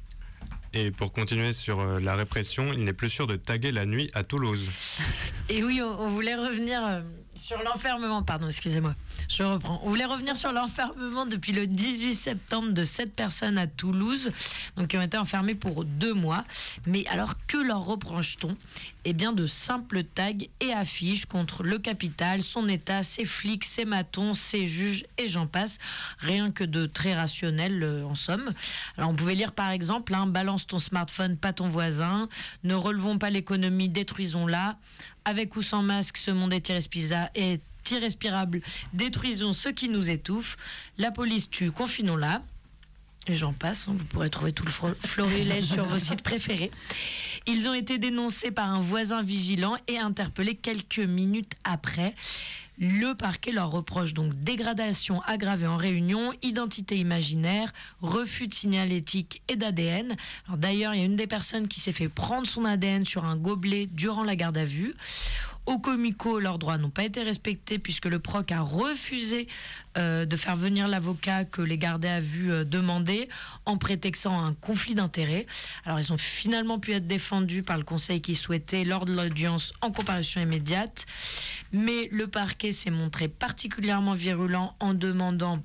Et pour continuer sur euh, la répression, il n'est plus sûr de taguer la nuit à Toulouse. Et oui, on, on voulait revenir euh, sur l'enfermement, pardon, excusez-moi, je reprends. On voulait revenir sur l'enfermement depuis le dix-huit septembre de sept personnes à Toulouse, donc qui ont été enfermées pour deux mois. Mais alors, que leur reproche-t-on ? Eh bien, de simples tags et affiches contre le capital, son État, ses flics, ses matons, ses juges et j'en passe. Rien que de très rationnel, euh, en somme. Alors, on pouvait lire par exemple, hein, balance ton smartphone, pas ton voisin. Ne relevons pas l'économie, détruisons-la. Avec ou sans masque, ce monde est irrespisa- est irrespirable. Détruisons ce qui nous étouffe. La police tue, confinons-la. Et j'en passe, hein, vous pourrez trouver tout le fro- florilège sur vos sites préférés. Ils ont été dénoncés par un voisin vigilant et interpellés quelques minutes après. Le parquet leur reproche donc dégradation aggravée en réunion, identité imaginaire, refus de signalétique et d'A D N. Alors d'ailleurs, il y a une des personnes qui s'est fait prendre son A D N sur un gobelet durant la garde à vue. Au comico, leurs droits n'ont pas été respectés puisque le proc a refusé euh, de faire venir l'avocat que les gardés à vue euh, demandaient en prétextant un conflit d'intérêts. Alors ils ont finalement pu être défendus par le conseil qui souhaitait lors de l'audience en comparution immédiate. Mais le parquet s'est montré particulièrement virulent en demandant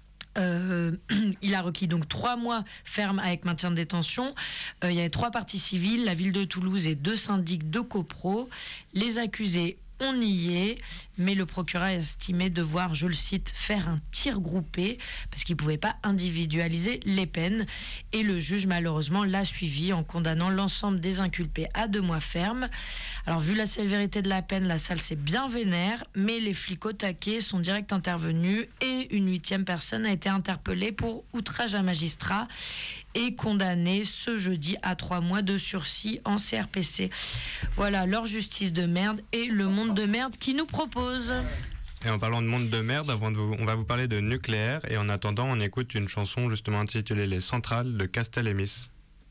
Euh, il a requis donc trois mois ferme avec maintien de détention. Euh, il y avait trois parties civiles, la ville de Toulouse et deux syndics de copro. Les accusés, on y est, mais le procureur a estimé devoir, je le cite, faire un tir groupé parce qu'il ne pouvait pas individualiser les peines. Et le juge, malheureusement, l'a suivi en condamnant l'ensemble des inculpés à deux mois ferme. Alors, vu la sévérité de la peine, la salle c'est bien vénère, mais les flics au taquet sont direct intervenus et une huitième personne a été interpellée pour outrage à magistrat et condamnée ce jeudi à trois mois de sursis en C R P C. Voilà leur justice de merde et le monde de merde qui nous propose. Et en parlant de monde de merde, avant de vous, on va vous parler de nucléaire. Et en attendant, on écoute une chanson justement intitulée Les Centrales de Castel et Miss.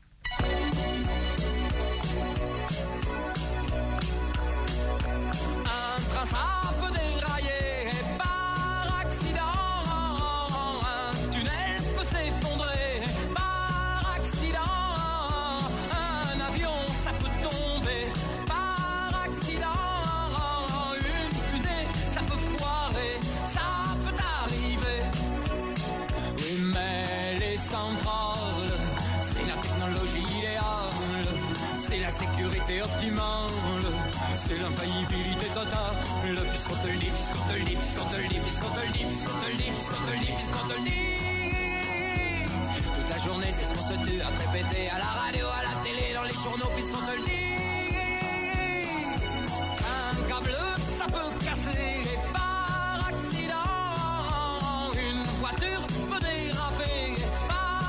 C'est l'infaillibilité totale. Puisqu'on te le dit, puisqu'on te le dit, puisqu'on te le dit, puisqu'on te le dit, puisqu'on te le dit, puisqu'on te le dit, puisqu'on te le dit. Toute la journée, c'est ce qu'on se tue à te répéter à la radio, à la télé, dans les journaux, puisqu'on te le dit. Un câble, ça peut casser par accident. Une voiture peut déraper par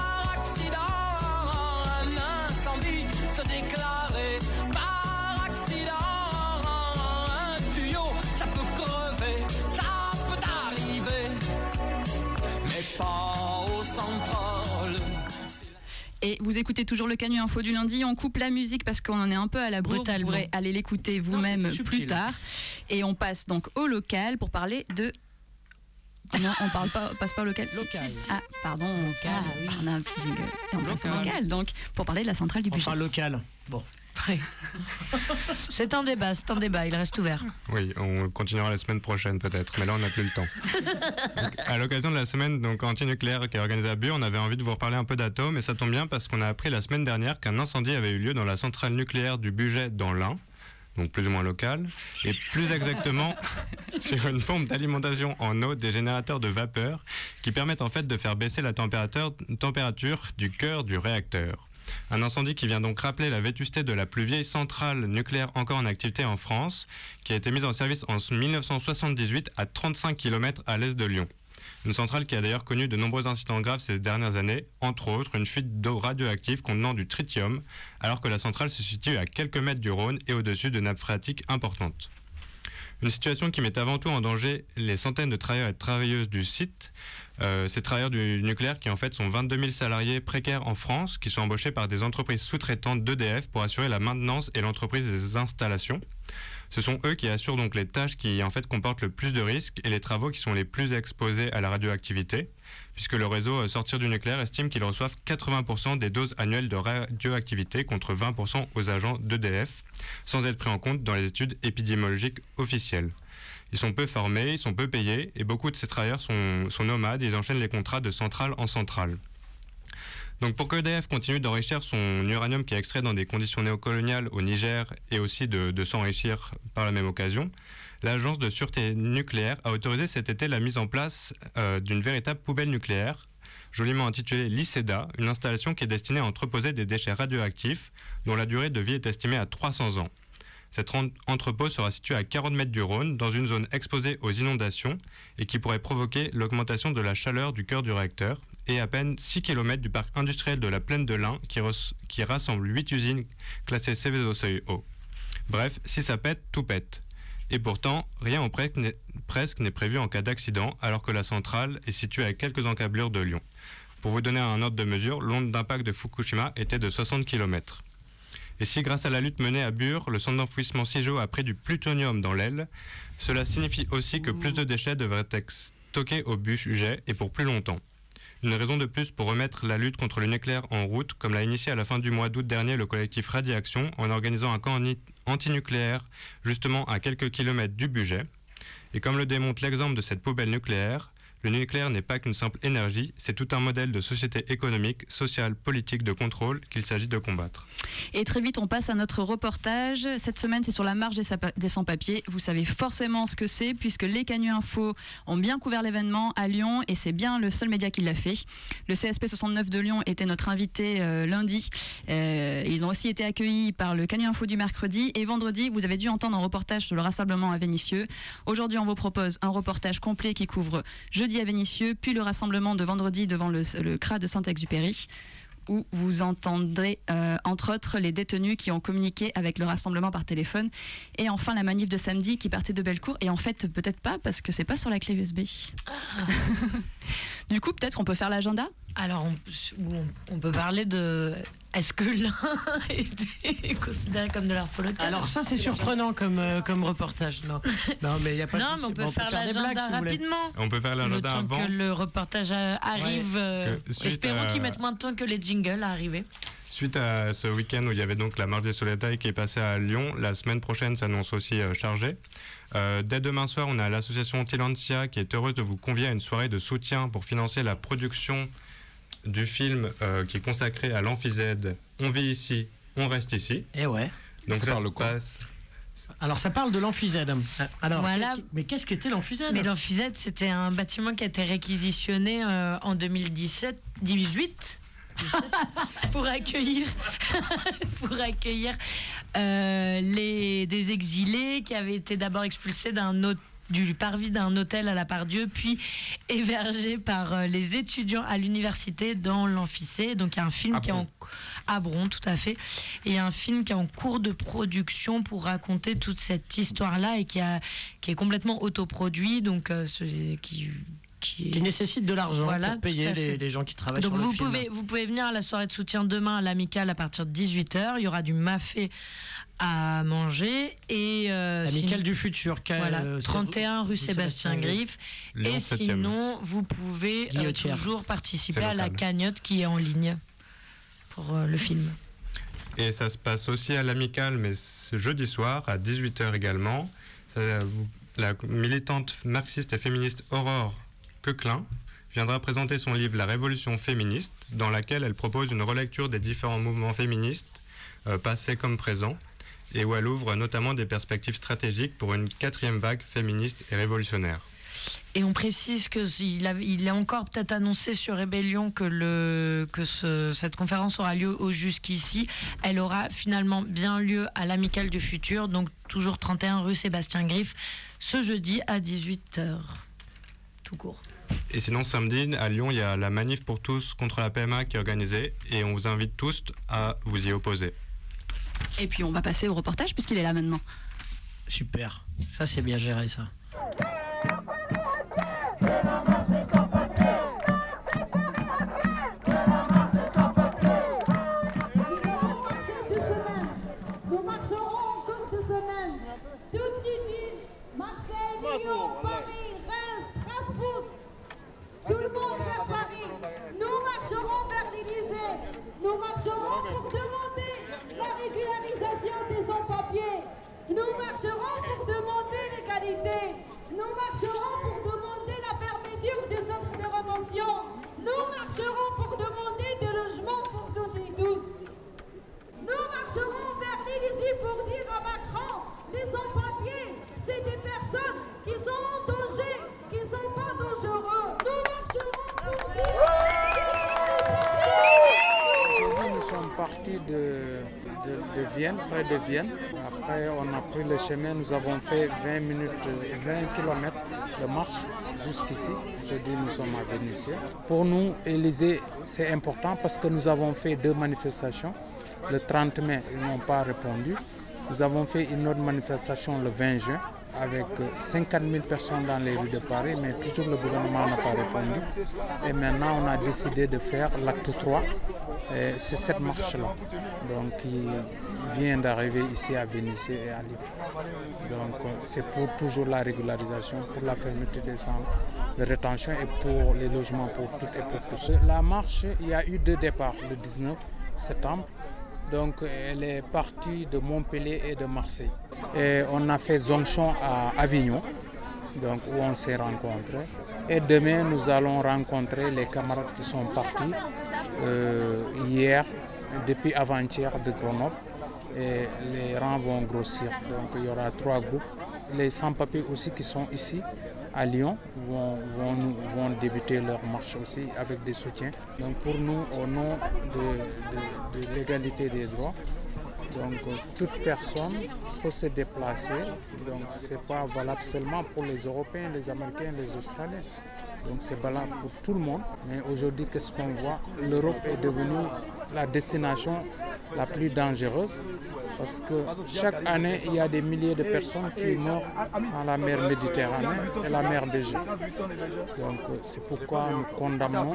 pas aux centrales. Et vous écoutez toujours le Canu Info du lundi. On coupe la musique parce qu'on en est un peu à la bourre. Vous pourrez aller l'écouter vous-même plus tard. Et on passe donc au local pour parler de... Non, on parle pas, on passe pas au local. Local. Ah, pardon. Local. Ah, oui. On a un petit jingle. Et on passe au local, donc, pour parler de la centrale du budget. On parle local. Bon. Ouais. C'est un débat, c'est un débat, il reste ouvert. Oui, on continuera la semaine prochaine peut-être, mais là on n'a plus le temps. Donc, à l'occasion de la semaine donc, anti-nucléaire qui est organisée à Bure, on avait envie de vous reparler un peu d'atomes, et ça tombe bien parce qu'on a appris la semaine dernière qu'un incendie avait eu lieu dans la centrale nucléaire du Bugey dans l'Ain, donc plus ou moins local, et plus exactement sur une pompe d'alimentation en eau des générateurs de vapeur qui permettent en fait de faire baisser la température, température du cœur du réacteur. Un incendie qui vient donc rappeler la vétusté de la plus vieille centrale nucléaire encore en activité en France, qui a été mise en service en dix-neuf cent soixante-dix-huit à trente-cinq kilomètres à l'est de Lyon. Une centrale qui a d'ailleurs connu de nombreux incidents graves ces dernières années, entre autres une fuite d'eau radioactive contenant du tritium, alors que la centrale se situe à quelques mètres du Rhône et au-dessus de nappes phréatiques importantes. Une situation qui met avant tout en danger les centaines de travailleurs et de travailleuses du site. Euh, ces travailleurs du nucléaire qui en fait sont vingt-deux mille salariés précaires en France, qui sont embauchés par des entreprises sous-traitantes d'E D F pour assurer la maintenance et l'entreprise des installations. Ce sont eux qui assurent donc les tâches qui en fait comportent le plus de risques et les travaux qui sont les plus exposés à la radioactivité, puisque le réseau Sortir du nucléaire estime qu'ils reçoivent quatre-vingts pour cent des doses annuelles de radioactivité contre vingt pour cent aux agents d'E D F, sans être pris en compte dans les études épidémiologiques officielles. Ils sont peu formés, ils sont peu payés, et beaucoup de ces travailleurs sont, sont nomades, ils enchaînent les contrats de centrale en centrale. Donc pour que E D F continue d'enrichir son uranium qui est extrait dans des conditions néocoloniales au Niger, et aussi de, de s'enrichir par la même occasion, l'Agence de sûreté nucléaire a autorisé cet été la mise en place euh, d'une véritable poubelle nucléaire, joliment intitulée l'ICEDA, une installation qui est destinée à entreposer des déchets radioactifs dont la durée de vie est estimée à trois cents ans. Cet entrepôt sera situé à quarante mètres du Rhône, dans une zone exposée aux inondations et qui pourrait provoquer l'augmentation de la chaleur du cœur du réacteur, et à peine six kilomètres du parc industriel de la Plaine de l'Ain qui, qui rassemble huit usines classées Céveso seuil haut. Bref, si ça pète, tout pète. Et pourtant, rien ou presque n'est prévu en cas d'accident, alors que la centrale est située à quelques encablures de Lyon. Pour vous donner un ordre de mesure, l'onde d'impact de Fukushima était de soixante kilomètres. Et si grâce à la lutte menée à Bure, le centre d'enfouissement Cigéo a pris du plutonium dans l'aile, cela signifie aussi que plus de déchets devraient être stockés au Bugey et pour plus longtemps. Une raison de plus pour remettre la lutte contre le nucléaire en route, comme l'a initié à la fin du mois d'août dernier le collectif Radiaction, en organisant un camp anti-nucléaire justement à quelques kilomètres du Bugey. Et comme le démontre l'exemple de cette poubelle nucléaire, le nucléaire n'est pas qu'une simple énergie, c'est tout un modèle de société économique, sociale, politique de contrôle qu'il s'agit de combattre. Et très vite, on passe à notre reportage. Cette semaine, c'est sur la marche des, sapa- des sans-papiers. Vous savez forcément ce que c'est, puisque les Canu Info ont bien couvert l'événement à Lyon, et c'est bien le seul média qui l'a fait. Le C S P soixante-neuf de Lyon était notre invité euh, lundi. Euh, ils ont aussi été accueillis par le Canu Info du mercredi. Et vendredi, vous avez dû entendre un reportage sur le rassemblement à Vénissieux. Aujourd'hui, on vous propose un reportage complet qui couvre jeudi à Vénissieux, puis le rassemblement de vendredi devant le, le C R A de Saint-Exupéry, où vous entendrez euh, entre autres les détenus qui ont communiqué avec le rassemblement par téléphone, et enfin la manif de samedi qui partait de Bellecour, et en fait peut-être pas parce que c'est pas sur la clé U S B. Ah. Du coup peut-être on peut faire l'agenda. Alors on, on peut parler de... Est-ce que l'un est considéré comme de l'info locale? Alors ça c'est surprenant comme, euh, comme reportage. Non, non mais il n'y a pas non, de mais on peut, bon, faire, on peut faire l'agenda des blagues, si rapidement. On peut faire l'agenda avant. Le temps que le reportage arrive. Ouais. Euh, espérons à... qu'ils mettent moins de temps que les jingles à arriver. Suite à ce week-end où il y avait donc la marche des Soleil qui est passée à Lyon, la semaine prochaine s'annonce aussi euh, chargée. Euh, dès demain soir, on a l'association Tilantia qui est heureuse de vous convier à une soirée de soutien pour financer la production du film euh, qui est consacré à l'Amphizède. On vit ici, on reste ici. Et ouais. Donc ça, ça ça se passe. Alors ça parle de l'Amphizède. Alors, voilà. Mais qu'est-ce qu'était l'Amphizède? Mais l'Amphizède, c'était un bâtiment qui a été réquisitionné euh, en deux mille dix-sept, dix-huit pour accueillir, pour accueillir euh, les, des exilés qui avaient été d'abord expulsés d'un hôtel, du parvis d'un hôtel à la Pardieu, puis hébergé par euh, les étudiants à l'université dans l'Amphicé. Donc il y a un film à qui Bron. est en à Bron, tout à fait. Et il y a un film qui est en cours de production pour raconter toute cette histoire-là et qui, a, qui est complètement autoproduit, donc euh, ce, qui qui, qui nécessitent de l'argent voilà, pour payer les, fait. les gens qui travaillent Donc sur le vous film. pouvez, vous pouvez venir à la soirée de soutien demain à l'Amicale à partir de dix-huit heures. Il y aura du mafé à manger et euh, L'Amicale sinon, du futur. voilà, euh, trente et un rue Sébastien Griffe. Lyon Et septième. sinon, vous pouvez euh, Guillotière. toujours participer C'est à la local. cagnotte qui est en ligne pour euh, le film. Et ça se passe aussi à l'Amicale, mais ce jeudi soir, à dix-huit heures également. Ça, vous- la militante marxiste et féministe Aurore Coquelin viendra présenter son livre La Révolution féministe, dans laquelle elle propose une relecture des différents mouvements féministes, euh, passés comme présents, et où elle ouvre notamment des perspectives stratégiques pour une quatrième vague féministe et révolutionnaire. Et on précise qu'il a, il est encore peut-être annoncé sur Rébellion que, le, que ce, cette conférence aura lieu au jusqu'ici. Elle aura finalement bien lieu à l'Amicale du Futur, donc toujours trente et un rue Sébastien Griffe, ce jeudi à dix-huit heures. Tout court. Et sinon, samedi, à Lyon, il y a la manif pour tous contre la P M A qui est organisée, et on vous invite tous à vous y opposer. Et puis on va passer au reportage puisqu'il est là maintenant. Super, ça c'est bien géré ça. Nous marcherons encore deux semaines. Toutes les villes, Marseille, Lyon, Paris, Reims, Strasbourg. Tout le monde vers Paris. Nous marcherons vers l'Élysée. Nous marcherons pour demander la régularisation des sans-papiers. Nous marcherons pour demander l'égalité. Nous marcherons pour demander la fermeture des centres de rétention. Nous marcherons pour demander des logements pour toutes et tous. Nous marcherons vers l'Élysée pour dire à Macron, les sans-papiers, c'est des personnes qui sont en danger, qui ne sont pas dangereux. Nous marcherons pour dire... Aujourd'hui, nous sommes partis de, de, de Vienne, près de Vienne. Après, on a pris le chemin, nous avons fait vingt minutes, vingt kilomètres de marche jusqu'ici. Aujourd'hui, nous sommes à Vénitieux. Pour nous, Élysée, c'est important parce que nous avons fait deux manifestations. Le trente mai, ils n'ont pas répondu. Nous avons fait une autre manifestation le vingt juin avec cinquante mille personnes dans les rues de Paris, mais toujours le gouvernement n'a pas répondu. Et maintenant, on a décidé de faire l'acte trois. Et c'est cette marche-là, donc qui vient d'arriver ici à Vénitieux et à Lyon. Donc c'est pour toujours la régularisation, pour la fermeture des centres de rétention et pour les logements pour toutes et pour tous. La marche, il y a eu deux départs le dix-neuf septembre. Donc elle est partie de Montpellier et de Marseille. Et on a fait jonction à Avignon, donc où on s'est rencontrés. Et demain, nous allons rencontrer les camarades qui sont partis euh, hier, depuis avant-hier de Grenoble. Et les rangs vont grossir. Donc il y aura trois groupes. Les sans-papiers aussi qui sont ici à Lyon vont, vont, vont débuter leur marche aussi avec des soutiens. Donc pour nous, au nom de, de, de l'égalité des droits, donc toute personne peut se déplacer. Donc c'est pas valable seulement pour les Européens, les Américains, les Australiens. Donc c'est valable pour tout le monde. Mais aujourd'hui, qu'est-ce qu'on voit? L'Europe est devenue la destination la plus dangereuse parce que chaque année, il y a des milliers de personnes qui meurent dans la mer Méditerranée et la mer d'Égée. Donc c'est pourquoi nous condamnons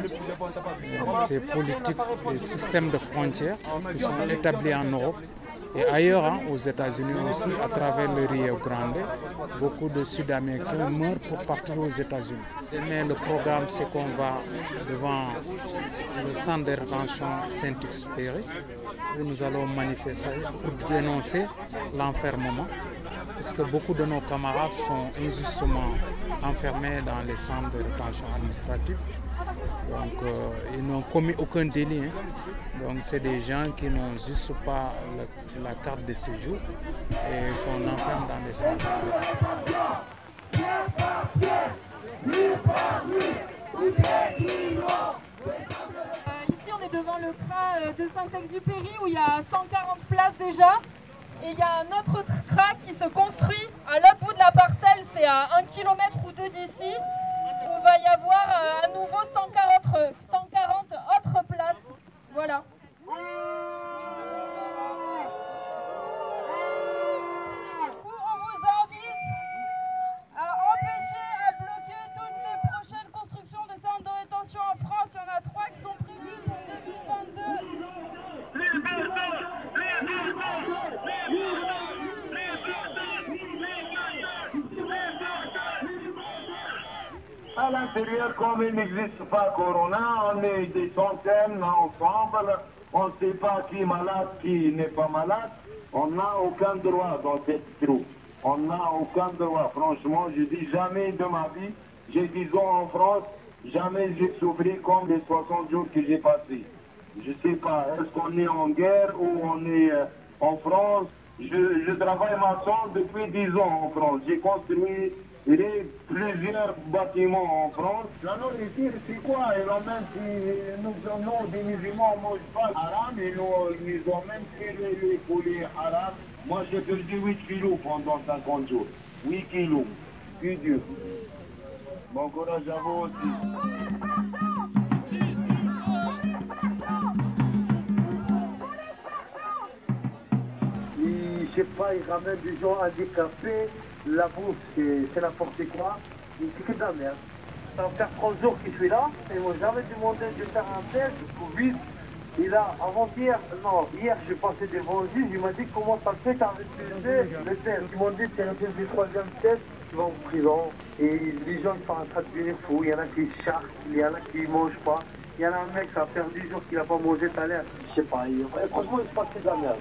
ces politiques, les systèmes de frontières qui sont établis en Europe et ailleurs, hein, aux États-Unis aussi, à travers le Rio Grande. Beaucoup de Sud-Américains meurent pour partir aux États-Unis. Mais le programme, c'est qu'on va devant le centre de rétention Saint-Exupéry où nous allons manifester pour dénoncer l'enfermement. Parce que beaucoup de nos camarades sont injustement enfermés dans les centres de rétention administrative. Donc, euh, ils n'ont commis aucun délit. Hein. Donc, c'est des gens qui n'ont juste pas le, la carte de séjour et qu'on enferme dans les centres. Euh, ici, on est devant le C R A de Saint-Exupéry où il y a cent quarante places déjà. Et il y a un autre C R A qui se construit à l'autre bout de la parcelle, c'est à un kilomètre ou deux d'ici, où il va y avoir euh, à nouveau cent quarante, cent quarante autres places. Voilà. Où on vous invite à empêcher, à bloquer toutes les prochaines constructions l'extérieur, comme il n'existe pas Corona, on est des centaines ensemble, on ne sait pas qui est malade, qui n'est pas malade. On n'a aucun droit dans cette troupe. On n'a aucun droit. Franchement, je dis jamais de ma vie, j'ai dix ans en France, jamais j'ai souffert comme les soixante jours que j'ai passés. Je sais pas, est-ce qu'on est en guerre ou on est euh, en France? je, je travaille maçon depuis dix ans en France. J'ai construit plusieurs bâtiments en France. La nourriture, c'est quoi? Ils ont même si nous, nous, des musulmans, ne mangent pas haram, ils nous, ils ont même fait les, les poulets haram. Moi, j'ai perdu huit kilos pendant cinquante jours. huit kilos. Que Dieu. Bon courage à vous aussi. Je sais pas, ils ramènent des gens handicapés, la bouffe c'est n'importe quoi, c'est que de la merde. Ça va faire trente jours que je suis là, ils m'ont jamais demandé de faire un test de Covid. Et là, avant-hier, non, hier j'ai passé devant le juge, il m'a dit comment ça se fait qu'à refusé le test. Ils m'ont dit c'est le test du troisième test, tu vas en prison. Et les gens ils sont en train de devenir fous, il y en a qui charquent, il y en a qui ne mangent pas. Il y en a un mec, ça va faire dix jours qu'il n'a pas mangé tout à l'heure. Je sais pas, il... franchement, il se passe que de la merde.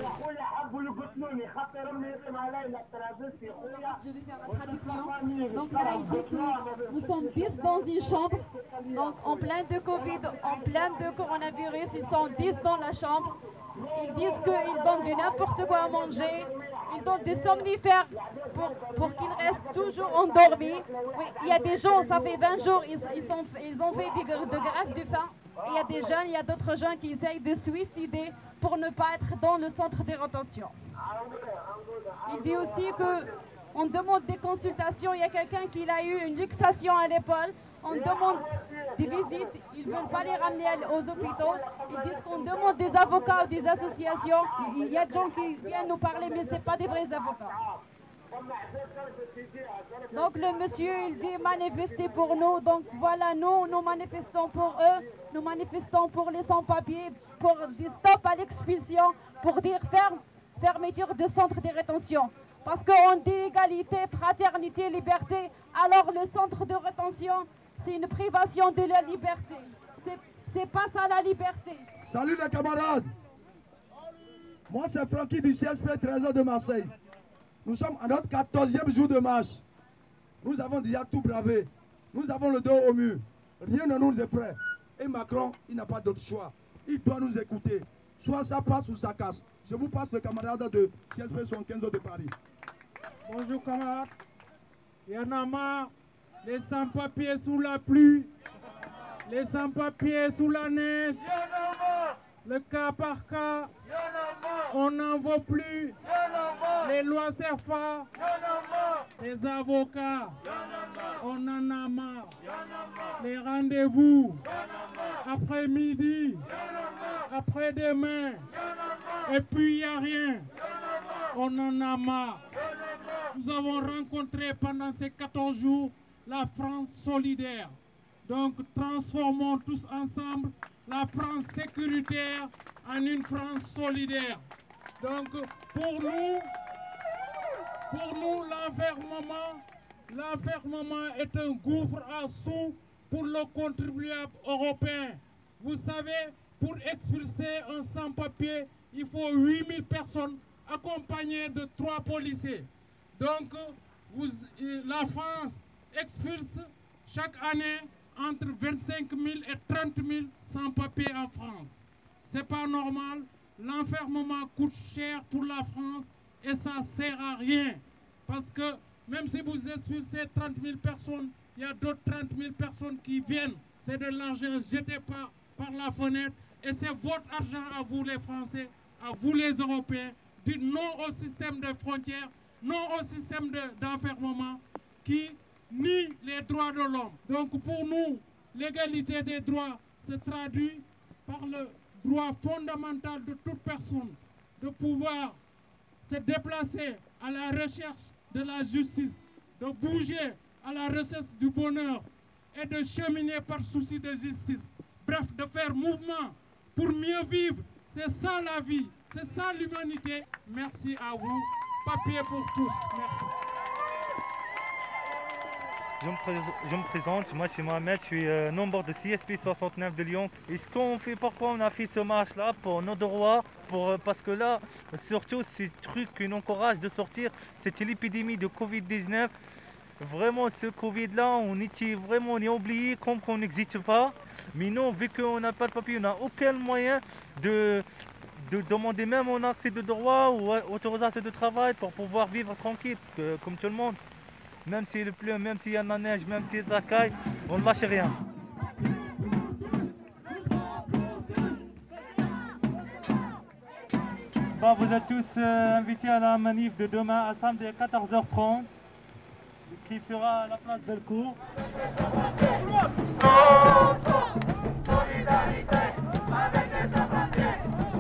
Je vais faire la traduction. Donc là, il dit que nous sommes dix dans une chambre. Donc en plein de Covid, en plein de coronavirus, ils sont dix dans la chambre. Ils disent qu'ils donnent de n'importe quoi à manger. Ils donnent des somnifères pour, pour qu'ils restent toujours endormis. Oui, il y a des gens, ça fait vingt jours, ils, ils, ont, ils ont fait des, de grève de faim. Il y a des jeunes, il y a d'autres gens qui essayent de se suicider pour ne pas être dans le centre de rétention. Il dit aussi qu'on demande des consultations. Il y a quelqu'un qui a eu une luxation à l'épaule. On demande des visites. Ils ne veulent pas les ramener aux hôpitaux. Ils disent qu'on demande des avocats ou des associations. Il y a des gens qui viennent nous parler, mais ce n'est pas des vrais avocats. Donc le monsieur, il dit manifester pour nous. Donc voilà, nous, nous manifestons pour eux. Nous manifestons pour les sans-papiers, pour dire stop à l'expulsion, pour dire ferme, fermeture de centres de rétention. Parce qu'on dit égalité, fraternité, liberté. Alors le centre de rétention, c'est une privation de la liberté. C'est pas ça la liberté. Salut les camarades. Moi c'est Francky du C S P Trésor de Marseille. Nous sommes à notre quatorzième jour de marche. Nous avons déjà tout bravé. Nous avons le dos au mur. Rien ne nous effraie. Et Macron, il n'a pas d'autre choix. Il doit nous écouter. Soit ça passe ou ça casse. Je vous passe le camarade de C S P soixante-quinze de Paris. Bonjour camarades. Il y en a marre. Les sans-papiers sous la pluie. Les sans-papiers sous la neige. Le cas par cas. On n'en vaut plus. Les lois CERFA. Les avocats. On en a marre. Les rendez-vous. Après-midi. Après-demain. Et puis il n'y a rien. On en a marre. Nous avons rencontré pendant ces quatorze jours la France solidaire. Donc transformons tous ensemble la France sécuritaire en une France solidaire. Donc pour nous, pour nous l'enfermement, l'enfermement est un gouffre à sous pour le contribuable européen. Vous savez, pour expulser un sans-papier, il faut huit mille personnes accompagnées de trois policiers. Donc vous, la France expulse chaque année entre vingt-cinq mille et trente mille sans-papiers en France. C'est pas normal. L'enfermement coûte cher pour la France et ça ne sert à rien. Parce que même si vous expulsez trente mille personnes, il y a d'autres trente mille personnes qui viennent. C'est de l'argent jeté par, par la fenêtre et c'est votre argent à vous les Français, à vous les Européens. Dites non au système de frontières, non au système d'enfermement qui nie les droits de l'homme. Donc pour nous, l'égalité des droits se traduit par le droit fondamental de toute personne de pouvoir se déplacer à la recherche de la justice, de bouger à la recherche du bonheur et de cheminer par souci de justice. Bref, de faire mouvement pour mieux vivre. C'est ça la vie, c'est ça l'humanité. Merci à vous. Papier pour tous. Merci. Je me, pré- je me présente, moi c'est Mohamed, je suis euh, membre de C S P soixante-neuf de Lyon. Et ce qu'on fait, pourquoi on a fait ce marche-là? Pour nos droits, pour, euh, parce que là, surtout ces trucs qui nous encouragent de sortir, c'était l'épidémie de covid dix-neuf. Vraiment, ce Covid-là, on était vraiment on est oublié comme qu'on n'existe pas. Mais non, vu qu'on n'a pas de papier, on n'a aucun moyen de, de demander même un accès de droit ou autorisation de travail pour pouvoir vivre tranquille, que, comme tout le monde. Même s'il pleut, même s'il y a de la neige, même s'il y a de la caille, on ne lâche rien. Bon, vous êtes tous euh, invités à la manif de demain à samedi à quatorze heures trente, qui sera à la place Bellecour. Solidarité avec les sans-papiers.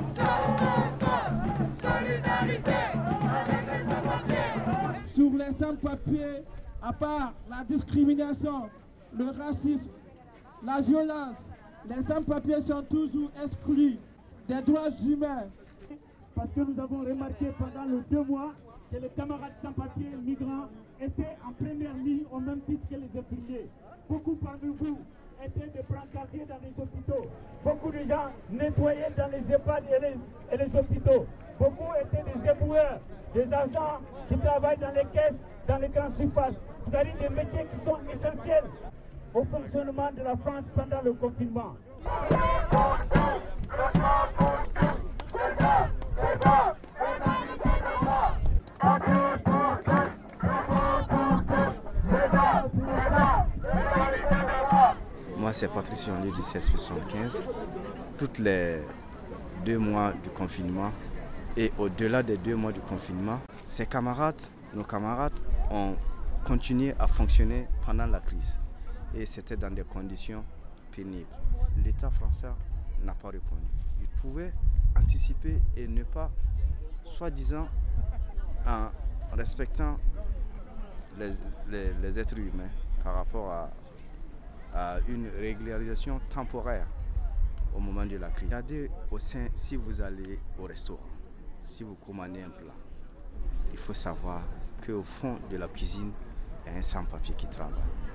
Solidarité avec les sans-papiers. Sur les sans-papiers, à part la discrimination, le racisme, la violence, les sans-papiers sont toujours exclus des droits humains. Parce que nous avons remarqué pendant les deux mois que les camarades sans-papiers migrants étaient en première ligne au même titre que les infirmiers. Beaucoup parmi vous étaient des brancardiers dans les hôpitaux. Beaucoup de gens nettoyaient dans les EHPAD et les, et les hôpitaux. Beaucoup étaient des éboueurs, des agents qui travaillent dans les caisses, dans les grandes surfaces. C'est-à-dire des métiers qui sont essentiels au fonctionnement de la France pendant le confinement. Moi, c'est Patrice Jonlier du C S P soixante-quinze. Toutes les deux mois du confinement et au-delà des deux mois du confinement, ces camarades, nos camarades, ont continué à fonctionner pendant la crise. Et c'était dans des conditions pénibles. L'État français n'a pas répondu. Il pouvait anticiper et ne pas, soi-disant, en respectant les, les, les êtres humains par rapport à, à une régularisation temporaire au moment de la crise. Regardez au sein, si vous allez au restaurant, si vous commandez un plat, il faut savoir qu'au fond de la cuisine, il y a un sans-papier qui travaille.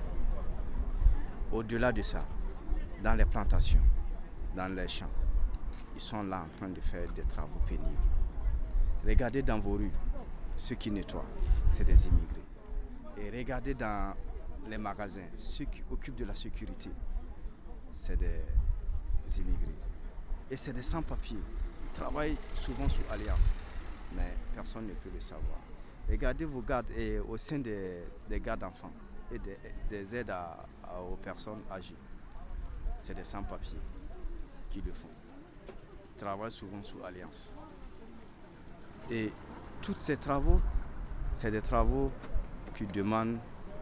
Au-delà de ça, dans les plantations, dans les champs, ils sont là en train de faire des travaux pénibles. Regardez dans vos rues, ceux qui nettoient, c'est des immigrés. Et regardez dans les magasins, ceux qui occupent de la sécurité, c'est des immigrés. Et c'est des sans-papiers. Ils travaillent souvent sous alliance, mais personne ne peut le savoir. Regardez vos gardes et au sein des, des gardes d'enfants et des, des aides à, à, aux personnes âgées. C'est des sans-papiers qui le font. Ils travaillent souvent sous alliance. Et tous ces travaux, c'est des travaux qui demandent,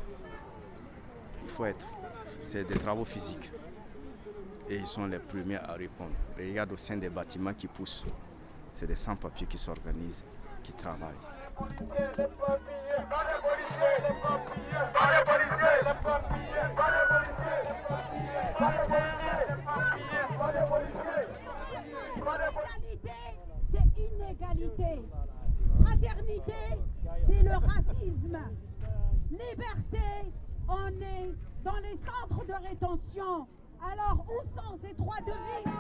il faut être, c'est des travaux physiques. Et ils sont les premiers à répondre. Regarde au sein des bâtiments qui poussent. C'est des sans-papiers qui s'organisent, qui travaillent. Égalité, c'est inégalité. Fraternité, c'est le racisme. Liberté, on est dans les centres de rétention. Alors, où sont ces trois devises?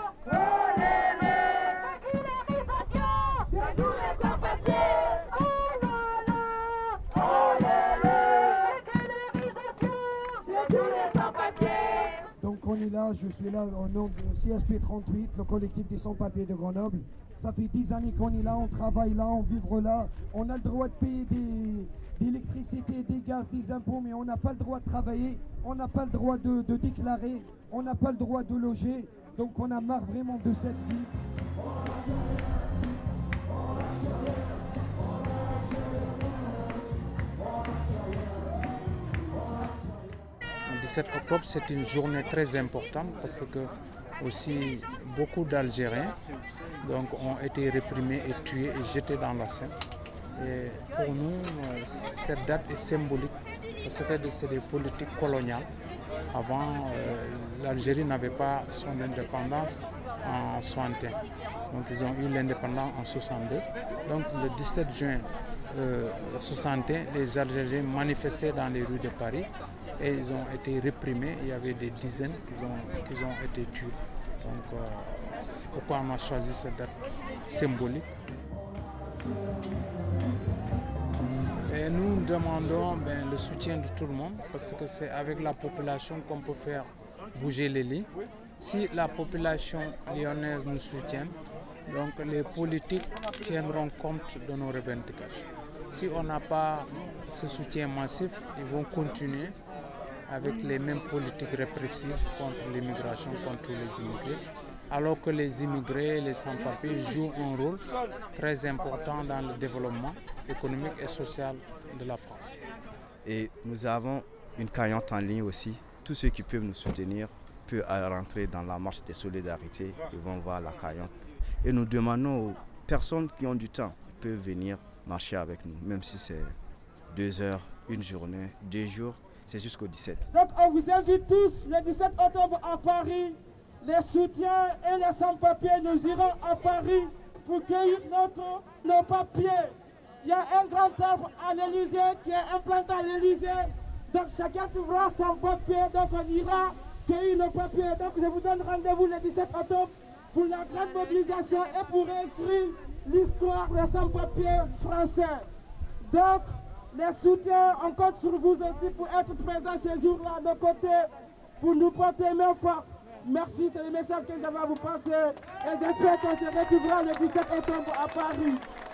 Régularisation de tous les sans-papiers. Oh là là. Oh là là. Régularisation de tous les sans-papiers. Donc on est là, je suis là au nom de C S P trente-huit, le collectif des sans-papiers de Grenoble. Ça fait dix années qu'on est là, on travaille là, on vit là. On a le droit de payer des, d'électricité, des gaz, des impôts, mais on n'a pas le droit de travailler, on n'a pas le droit de, de déclarer, on n'a pas le droit de loger. Donc on a marre vraiment de cette vie. Le dix-sept octobre, c'est une journée très importante parce que aussi beaucoup d'Algériens donc, ont été réprimés et tués et jetés dans la Seine. Et pour nous, cette date est symbolique parce que c'est des politiques coloniales. Avant, euh, l'Algérie n'avait pas son indépendance en soixante et un. Donc ils ont eu l'indépendance en soixante-deux. Donc le dix-sept juin euh, soixante et un, les Algériens manifestaient dans les rues de Paris et ils ont été réprimés. Il y avait des dizaines qui ont, qui ont été tués. Donc euh, c'est pourquoi on a choisi cette date symbolique. Et nous demandons ben, le soutien de tout le monde parce que c'est avec la population qu'on peut faire bouger les lignes. Si la population lyonnaise nous soutient, donc les politiques tiendront compte de nos revendications. Si on n'a pas ce soutien massif, ils vont continuer avec les mêmes politiques répressives contre l'immigration, contre les immigrés, alors que les immigrés, les sans-papiers jouent un rôle très important dans le développement économique et social de la France. Et nous avons une cagnotte en ligne aussi. Tous ceux qui peuvent nous soutenir peuvent rentrer dans la marche des solidarités. Ils vont voir la cagnotte. Et nous demandons aux personnes qui ont du temps, peuvent venir marcher avec nous, même si c'est deux heures, une journée, deux jours, c'est jusqu'au dix-sept. Donc on vous invite tous le dix-sept octobre à Paris. Les soutiens et les sans-papiers, nous irons à Paris pour cueillir notre, nos papiers. Il y a un grand arbre à l'Élysée qui est implanté à l'Élysée. Donc chacun trouvera son papier, donc on ira cueillir nos papiers. Donc je vous donne rendez-vous le dix-sept octobre pour la grande mobilisation et pour écrire l'histoire des sans-papiers français. Donc les soutiens, on compte sur vous aussi pour être présents ces jours-là de côté, pour nous porter main forte. Merci, c'est le message que j'avais à vous passer et j'espère qu'on se retrouvera le dix-sept octobre à Paris.